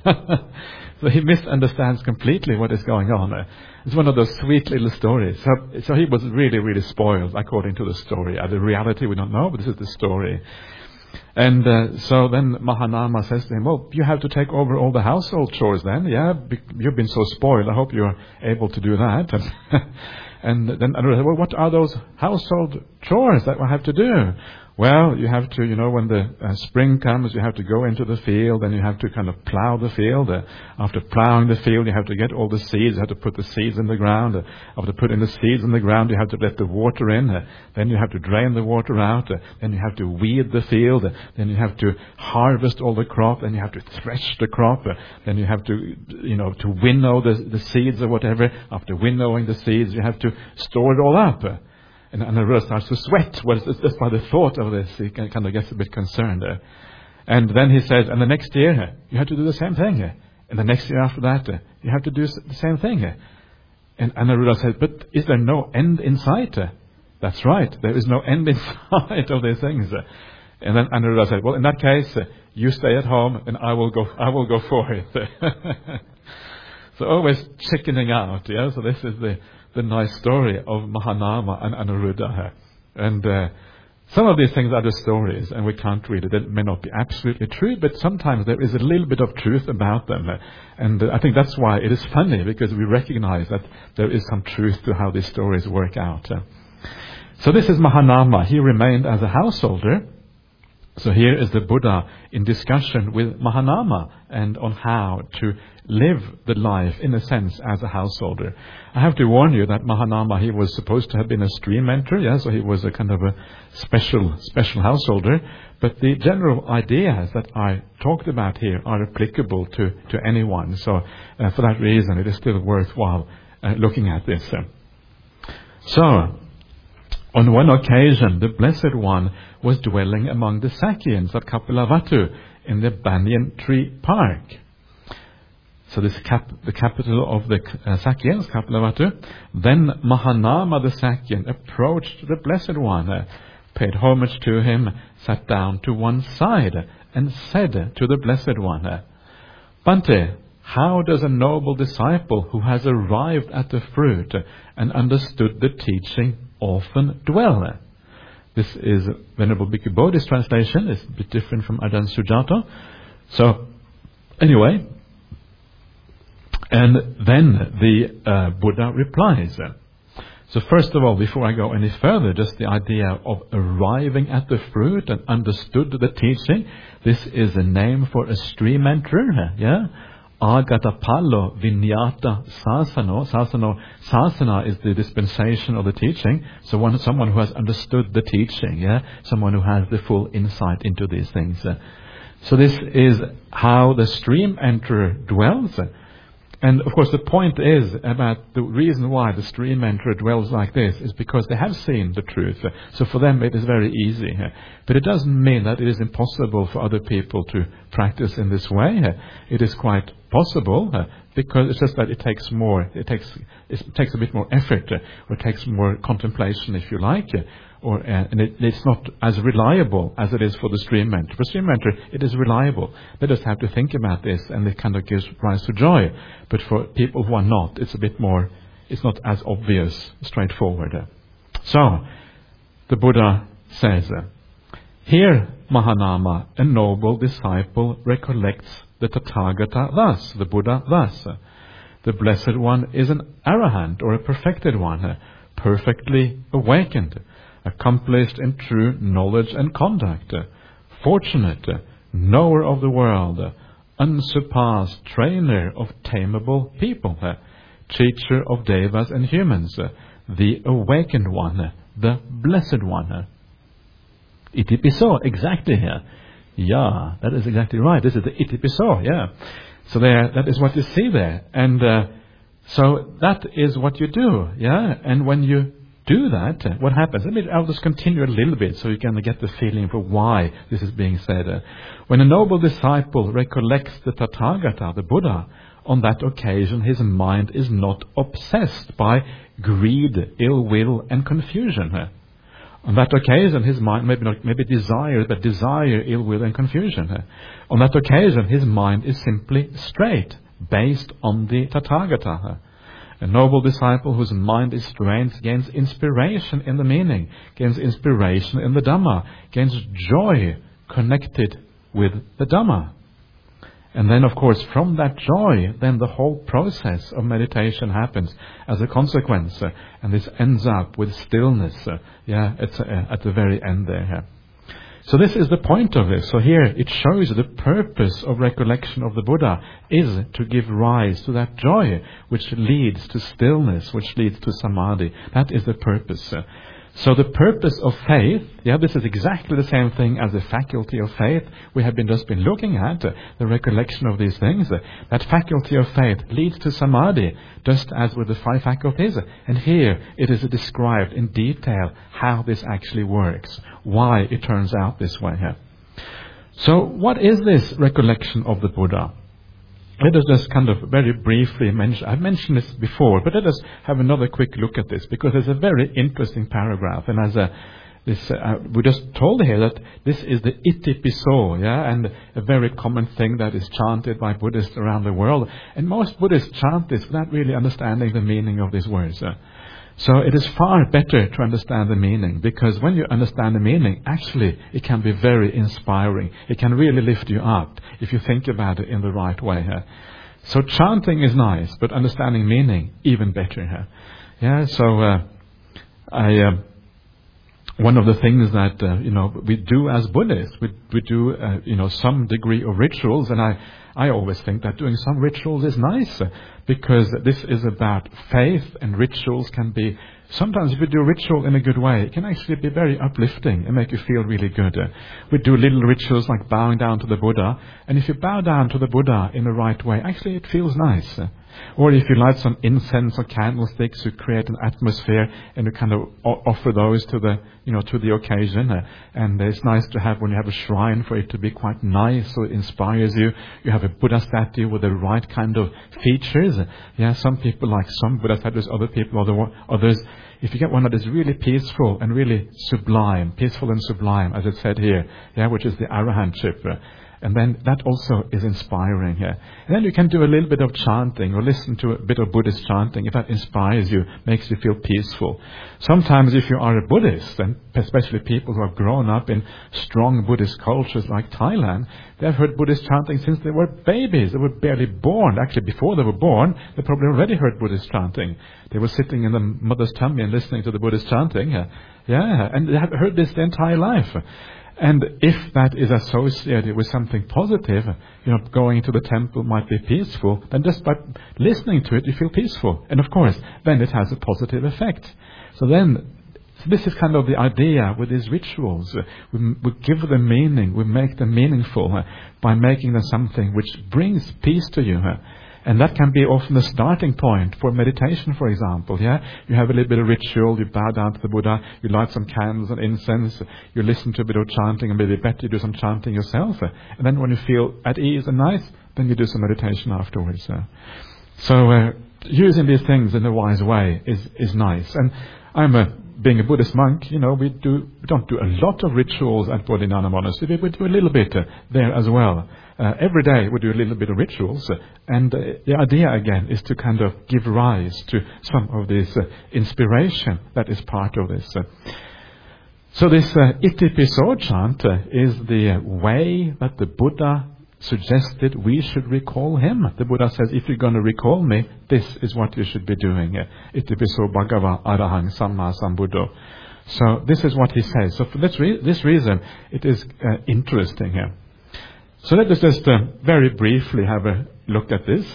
so he misunderstands completely what is going on. Uh, it's one of those sweet little stories. So, so he was really, really spoiled, according to the story. Uh, the reality we don't know, but this is the story. And uh, so then Mahanama says to him, well, you have to take over all the household chores then. Yeah, be, you've been so spoiled. I hope you're able to do that. And And then Anuruddha said, well, what are those household chores that I have to do? Well, you have to, you know, when the uh, spring comes, you have to go into the field and you have to kind of plow the field. Uh, after plowing the field, you have to get all the seeds. You have to put the seeds in the ground. Uh, after putting the seeds in the ground, you have to let the water in. Uh, then you have to drain the water out. Uh, then you have to weed the field. Uh, then you have to harvest all the crop. Then you have to thresh the crop. Uh, then you have to, you know, to winnow the, the seeds or whatever. After winnowing the seeds, you have to store it all up. Uh, And Aniruddha starts to sweat. Well, it's just by the thought of this, he kind of gets a bit concerned. Uh, and then he says, and the next year, uh, you have to do the same thing. Uh, and the next year after that, uh, you have to do the same thing. Uh, and Aniruddha says, but is there no end in sight? Uh, That's right. There is no end in sight of these things. Uh, and then Aniruddha said, well, in that case, uh, you stay at home and I will go, I will go for it. So always chickening out. Yeah. So this is the, the nice story of Mahanama and Aniruddha. And uh, some of these things are the stories, and we can't read it. They may not be absolutely true, but sometimes there is a little bit of truth about them. And uh, I think that's why it is funny, because we recognize that there is some truth to how these stories work out. Uh, so this is Mahanama. He remained as a householder. So here is the Buddha in discussion with Mahanama and on how to live the life, in a sense, as a householder. I have to warn you that Mahanama, he was supposed to have been a stream mentor, yeah, so he was a kind of a special, special householder. But the general ideas that I talked about here are applicable to, to anyone. So uh, for that reason, it is still worthwhile uh, looking at this. Uh. So, on one occasion, the Blessed One was dwelling among the Sakyans at Kapilavatthu in the Banyan Tree Park. So this is cap- the capital of the uh, Sakyans, Kapilavatthu. Then Mahanama the Sakyan approached the Blessed One, uh, paid homage to him, sat down to one side, and said to the Blessed One, uh, Bhante, how does a noble disciple who has arrived at the fruit and understood the teaching often dwell? This is Venerable Bhikkhu Bodhi's translation. It's a bit different from Ajahn Sujato. So, anyway, and then the uh, Buddha replies. So first of all, before I go any further, just the idea of arriving at the fruit and understood the teaching. This is a name for a stream enterer, yeah? Agatapalo Vinyata Sasano. Sasano. Sasana is the dispensation of the teaching. So one, someone who has understood the teaching, yeah? Someone who has the full insight into these things. So this is how the stream enterer dwells. And of course the point is about the reason why the stream enterer dwells like this is because they have seen the truth. So for them it is very easy. But it doesn't mean that it is impossible for other people to practice in this way. It is quite possible, because it's just that it takes more, it takes it takes a bit more effort, or it takes more contemplation, if you like. Or uh, and it, it's not as reliable as it is for the stream mentor. For stream mentor, it is reliable. They just have to think about this, and it kind of gives rise to joy. But for people who are not, it's a bit more, it's not as obvious, straightforward. So, the Buddha says, here, Mahanama, a noble disciple, recollects the Tathagata thus, the Buddha thus. The Blessed One is an arahant, or a perfected one, perfectly awakened, accomplished in true knowledge and conduct, fortunate, knower of the world, unsurpassed trainer of tameable people, teacher of devas and humans, the awakened one, the Blessed One. Iti piso, exactly here. Yeah, that is exactly right. This is the iti piso, yeah. So there, that is what you see there. And uh, so that is what you do, yeah. And when you do that, what happens? Let me, I'll just continue a little bit so you can get the feeling for why this is being said. When a noble disciple recollects the Tathagata, the Buddha, on that occasion his mind is not obsessed by greed, ill will and confusion. On that occasion his mind, maybe not, maybe desire, but desire, ill will and confusion. On that occasion his mind is simply straight, based on the Tathagata. A noble disciple whose mind is straight gains inspiration in the meaning, gains inspiration in the Dhamma, gains joy connected with the Dhamma. And then, of course, from that joy, then the whole process of meditation happens as a consequence. Uh, and this ends up with stillness, uh, yeah, it's, uh, at the very end there. Yeah. So this is the point of this. So here it shows the purpose of recollection of the Buddha is to give rise to that joy which leads to stillness, which leads to samadhi. That is the purpose. So the purpose of faith, yeah, this is exactly the same thing as the faculty of faith we have been just been looking at, uh, the recollection of these things. Uh, that faculty of faith leads to samadhi, just as with the five faculties. And here it is described in detail how this actually works, why it turns out this way. Yeah. So what is this recollection of the Buddha? Let us just kind of very briefly mention, I've mentioned this before, but let us have another quick look at this, because it's a very interesting paragraph. And as a, this, uh, we just told here that this is the iti piso, yeah, and a very common thing that is chanted by Buddhists around the world. And most Buddhists chant this without really understanding the meaning of these words. Uh. So it is far better to understand the meaning, because when you understand the meaning, actually it can be very inspiring. It can really lift you up if you think about it in the right way. Huh? So chanting is nice, but understanding meaning even better. Huh? Yeah. So uh, I uh, one of the things that uh, you know we do as Buddhists, we we do uh, you know some degree of rituals, and I I always think that doing some rituals is nice. Uh, Because this is about faith, and rituals can be, sometimes if you do a ritual in a good way, it can actually be very uplifting and make you feel really good. Uh, we do little rituals like bowing down to the Buddha, and if you bow down to the Buddha in the right way, actually it feels nice. Uh, or if you light some incense or candlesticks, you create an atmosphere and you kind of o- offer those to the, you know, to the occasion. Uh, and it's nice to have when you have a shrine for it to be quite nice, so it inspires you. You have a Buddha statue with the right kind of features. Uh, yeah, some people like some Buddha statues, other people, other others. If you get one that is really peaceful and really sublime, peaceful and sublime, as it said here, yeah, which is the arahantship. Uh, And then that also is inspiring here. And then you can do a little bit of chanting or listen to a bit of Buddhist chanting. If that inspires you, makes you feel peaceful. Sometimes if you are a Buddhist, and especially people who have grown up in strong Buddhist cultures like Thailand, they have heard Buddhist chanting since they were babies. They were barely born. Actually, before they were born, they probably already heard Buddhist chanting. They were sitting in the mother's tummy and listening to the Buddhist chanting. Yeah, and they have heard this their entire life. And if that is associated with something positive, you know, going to the temple might be peaceful, then just by listening to it, you feel peaceful. And of course, then it has a positive effect. So then, so this is kind of the idea with these rituals. We, we give them meaning, we make them meaningful uh, by making them something which brings peace to you. Uh, And that can be often the starting point for meditation, for example. Yeah, you have a little bit of ritual, you bow down to the Buddha, you light some candles and incense, you listen to a bit of chanting, and maybe better you do some chanting yourself. And then when you feel at ease and nice, then you do some meditation afterwards. So uh, using these things in a wise way is is nice. And I'm a being a Buddhist monk, you know, we do we don't do a lot of rituals at Bodhinyana Monastery. We do a little bit uh, there as well. Uh, every day we do a little bit of rituals, uh, and uh, the idea again is to kind of give rise to some of this uh, inspiration that is part of this. Uh. So this uh, iti piso chant uh, is the uh, way that the Buddha suggested we should recall him. The Buddha says, if you're going to recall me, this is what you should be doing. Uh, iti piso bhagava arahang samma sambuddho. So this is what he says. So for this, re- this reason, it is uh, interesting here. Uh. So let us just uh, very briefly have a look at this.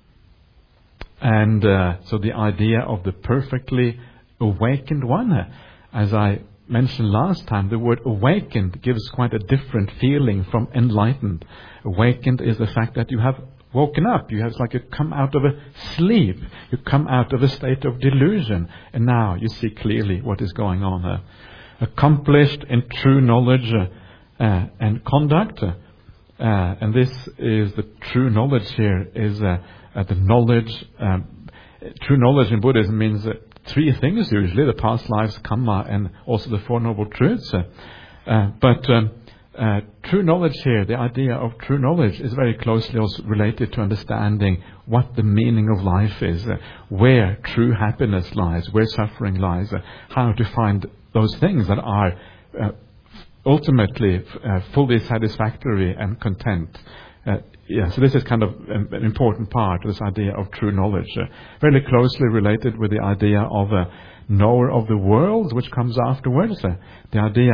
And uh, so the idea of the perfectly awakened one. Uh, as I mentioned last time, the word awakened gives quite a different feeling from enlightened. Awakened is the fact that you have woken up. You have like you come out of a sleep. You come out of a state of delusion. And now you see clearly what is going on. Uh, accomplished in true knowledge uh, uh, and conduct. Uh, Uh, and this is the true knowledge here is uh, uh, the knowledge. Um, true knowledge in Buddhism means uh, three things usually: the past lives, karma, and also the Four Noble Truths. Uh, uh, but um, uh, true knowledge here, the idea of true knowledge, is very closely also related to understanding what the meaning of life is, uh, where true happiness lies, where suffering lies, uh, how to find those things that are Uh, ultimately uh, fully satisfactory and content. Uh, yeah, so this is kind of an, an important part of this idea of true knowledge. Uh, very closely related with the idea of a knower of the world, which comes afterwards. Uh, the idea of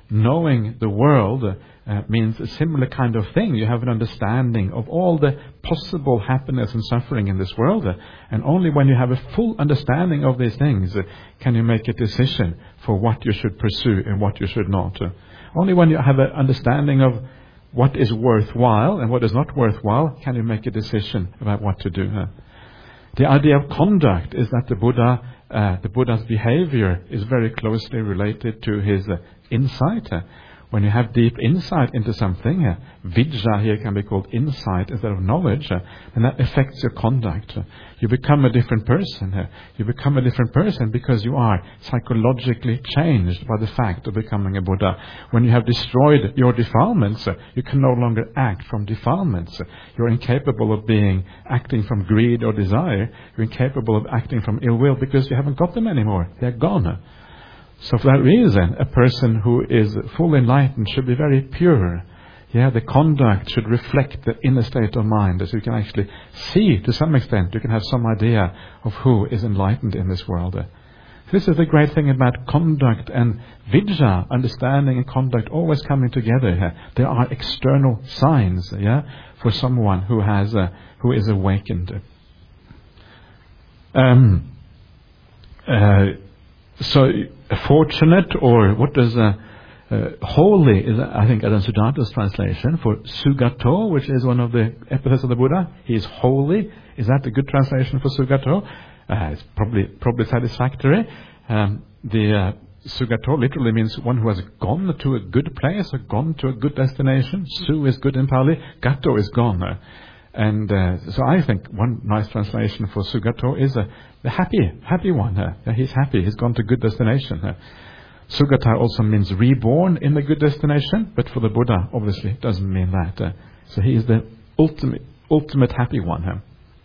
knowing the world uh, means a similar kind of thing. You have an understanding of all the possible happiness and suffering in this world. Uh, and only when you have a full understanding of these things uh, can you make a decision for what you should pursue and what you should not. Uh, only when you have an understanding of what is worthwhile and what is not worthwhile can you make a decision about what to do. Uh, the idea of conduct is that the Buddha, uh, the Buddha's behavior is very closely related to his uh, insight. Uh, when you have deep insight into something, uh, vidya here can be called insight instead of knowledge, uh, and that affects your conduct. Uh, you become a different person. Uh, you become a different person because you are psychologically changed by the fact of becoming a Buddha. When you have destroyed your defilements, uh, you can no longer act from defilements. Uh, you're incapable of being acting from greed or desire. You're incapable of acting from ill will because you haven't got them anymore. They're gone. Uh, So for that reason, a person who is fully enlightened should be very pure. Yeah, the conduct should reflect the inner state of mind, so you can actually see, to some extent, you can have some idea of who is enlightened in this world. This is the great thing about conduct and vidya, understanding and conduct always coming together. Yeah? There are external signs, yeah, for someone who has, uh, who is awakened. Um. Uh, So, fortunate, or what does uh, uh, holy is, I think, Ajahn Sujata's translation for Sugato, which is one of the epithets of the Buddha. He is holy. Is that a good translation for Sugato? Uh, it's probably probably satisfactory. Um, the uh, Sugato literally means one who has gone to a good place or gone to a good destination. Su is good in Pali. Gato is gone. Uh, And uh, so I think one nice translation for Sugato is uh, the happy, happy one. Uh, he's happy. He's gone to good destination. Uh, Sugata also means reborn in the good destination, but for the Buddha, obviously, it doesn't mean that. Uh, so he is the ultimate, ultimate happy one. Uh.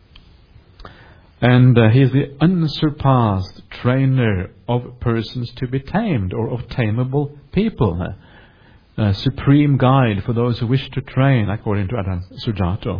And uh, he is the unsurpassed trainer of persons to be tamed, or of tameable people. Uh. Uh, supreme guide for those who wish to train, according to Ajahn Sujato.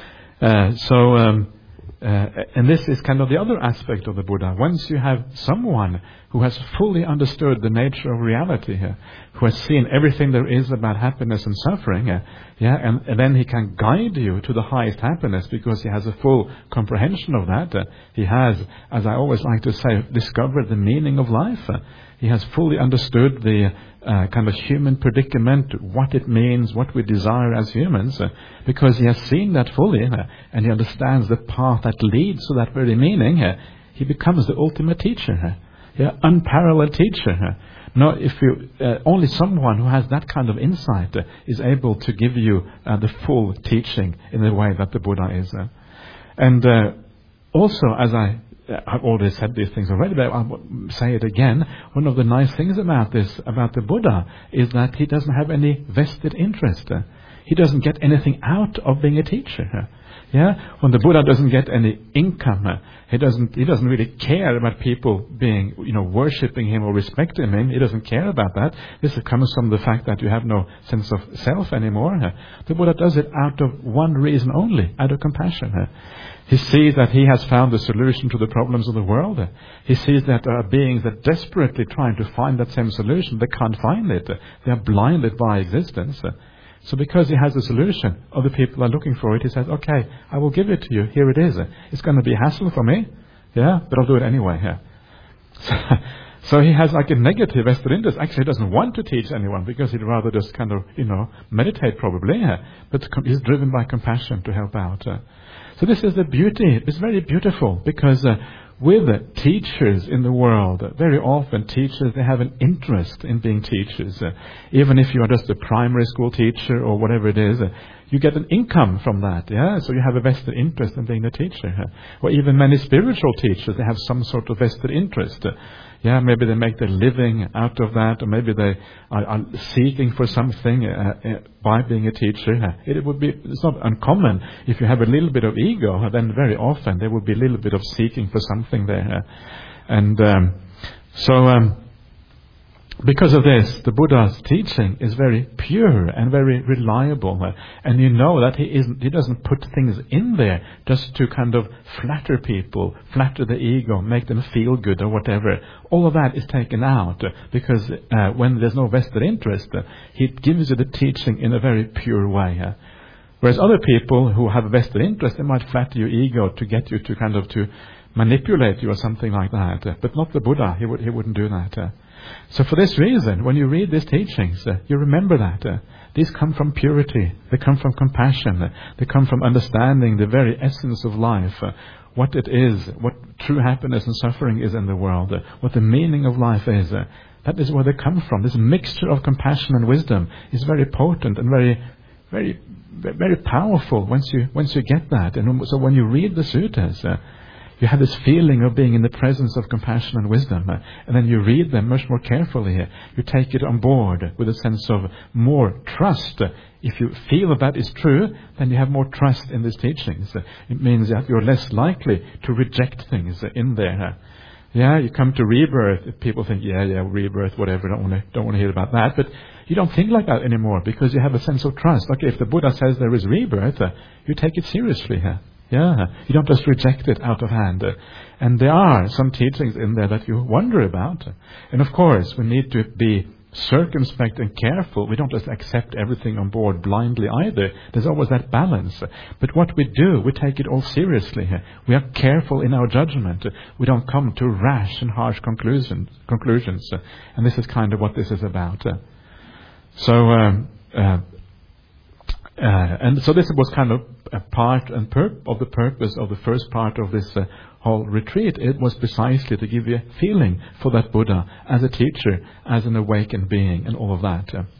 Uh, so, um, uh, and this is kind of the other aspect of the Buddha. Once you have someone who has fully understood the nature of reality, uh, who has seen everything there is about happiness and suffering, uh, yeah, and, and then he can guide you to the highest happiness because he has a full comprehension of that. Uh, he has, as I always like to say, discovered the meaning of life. Uh, he has fully understood the Uh, kind of human predicament, what it means, what we desire as humans, uh, because he has seen that fully, uh, and he understands the path that leads to that very meaning. Uh, he becomes the ultimate teacher, uh, yeah, unparalleled teacher. Uh. No, if you uh, only someone who has that kind of insight uh, is able to give you uh, the full teaching in the way that the Buddha is. Uh. And uh, also, as I I've already said these things already, but I'll say it again. One of the nice things about this, about the Buddha, is that he doesn't have any vested interest. He doesn't get anything out of being a teacher. Yeah, when the Buddha doesn't get any income, he doesn't. He doesn't really care about people being, you know, worshipping him or respecting him. He doesn't care about that. This comes from the fact that you have no sense of self anymore. The Buddha does it out of one reason only, out of compassion. He sees that he has found the solution to the problems of the world. He sees that there are beings that desperately trying to find that same solution. They can't find it. They are blinded by existence. So because he has the solution, other people are looking for it. He says, okay, I will give it to you. Here it is. It's going to be a hassle for me. Yeah, but I'll do it anyway. Yeah. So, so he has like a negative vested interest. Actually, he doesn't want to teach anyone because he'd rather just kind of, you know, meditate probably. Yeah. But he's driven by compassion to help out. Uh, So this is the beauty. It's very beautiful because uh, with uh, teachers in the world, uh, very often teachers, they have an interest in being teachers. Uh, even if you are just a primary school teacher or whatever it is, uh, you get an income from that. Yeah, so you have a vested interest in being a teacher. Uh, or even many spiritual teachers, they have some sort of vested interest. Uh, Yeah, maybe they make their living out of that, or maybe they are, are seeking for something uh, uh, by being a teacher. It, it would be, it's not uncommon if you have a little bit of ego, then very often there would be a little bit of seeking for something there. And um, so, um, Because of this, the Buddha's teaching is very pure and very reliable, uh, and you know that he isn't, he doesn't put things in there just to kind of flatter people, flatter the ego, make them feel good or whatever. All of that is taken out uh, because uh, when there's no vested interest, uh, he gives you the teaching in a very pure way. Uh. Whereas other people who have a vested interest, they might flatter your ego to get you to kind of to manipulate you or something like that. Uh, but not the Buddha. He would he wouldn't do that. Uh. So for this reason, when you read these teachings, uh, you remember that. Uh, these come from purity. They come from compassion. Uh, they come from understanding the very essence of life. Uh, what it is, what true happiness and suffering is in the world. Uh, what the meaning of life is. Uh, that is where they come from. This mixture of compassion and wisdom is very potent and very, very, very powerful once you once you get that. And so when you read the suttas, uh, you have this feeling of being in the presence of compassion and wisdom. Uh, and then you read them much more carefully. Uh, you take it on board with a sense of more trust. Uh, if you feel that that is true, then you have more trust in these teachings. Uh, it means that you're less likely to reject things uh, in there. Uh, yeah, you come to rebirth. People think, yeah, yeah, rebirth, whatever. Don't want to, don't want to hear about that. But you don't think like that anymore because you have a sense of trust. Okay, if the Buddha says there is rebirth, uh, you take it seriously here. Uh, Yeah, you don't just reject it out of hand. Uh, and there are some teachings in there that you wonder about. And of course, we need to be circumspect and careful. We don't just accept everything on board blindly either. There's always that balance. But what we do, we take it all seriously. We are careful in our judgment. We don't come to rash and harsh conclusions. conclusions. And this is kind of what this is about. So, um, uh, Uh, and so this was kind of a part and pur- of the purpose of the first part of this uh, whole retreat. It was precisely to give you a feeling for that Buddha as a teacher, as an awakened being, and all of that. Uh.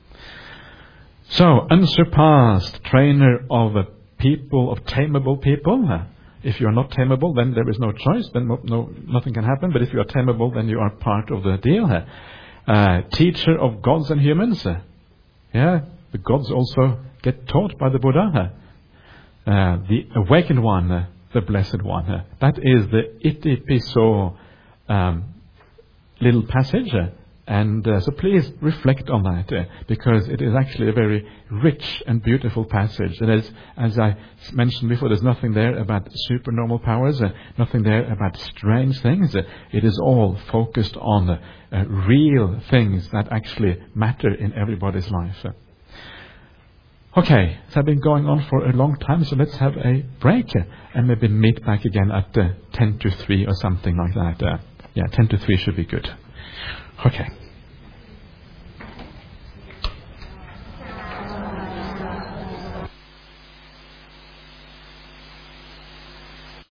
So, unsurpassed trainer of uh, people, of tameable people. Uh, if you are not tameable, then there is no choice. Then no, no, nothing can happen. But if you are tameable, then you are part of the deal. Uh. Uh, teacher of gods and humans. Uh. Yeah, the gods also get taught by the Buddha. Uh, the awakened one, uh, the blessed one. Uh, that is the Iti Piso um, little passage. Uh, and uh, so please reflect on that uh, because it is actually a very rich and beautiful passage. It is, as I mentioned before, there's nothing there about supernormal powers, uh, nothing there about strange things. Uh, it is all focused on uh, uh, real things that actually matter in everybody's life. Uh, Okay, so I've been going on for a long time, so let's have a break uh, and maybe meet back again at uh, ten to three or something like that. Uh, yeah, ten to three should be good. Okay.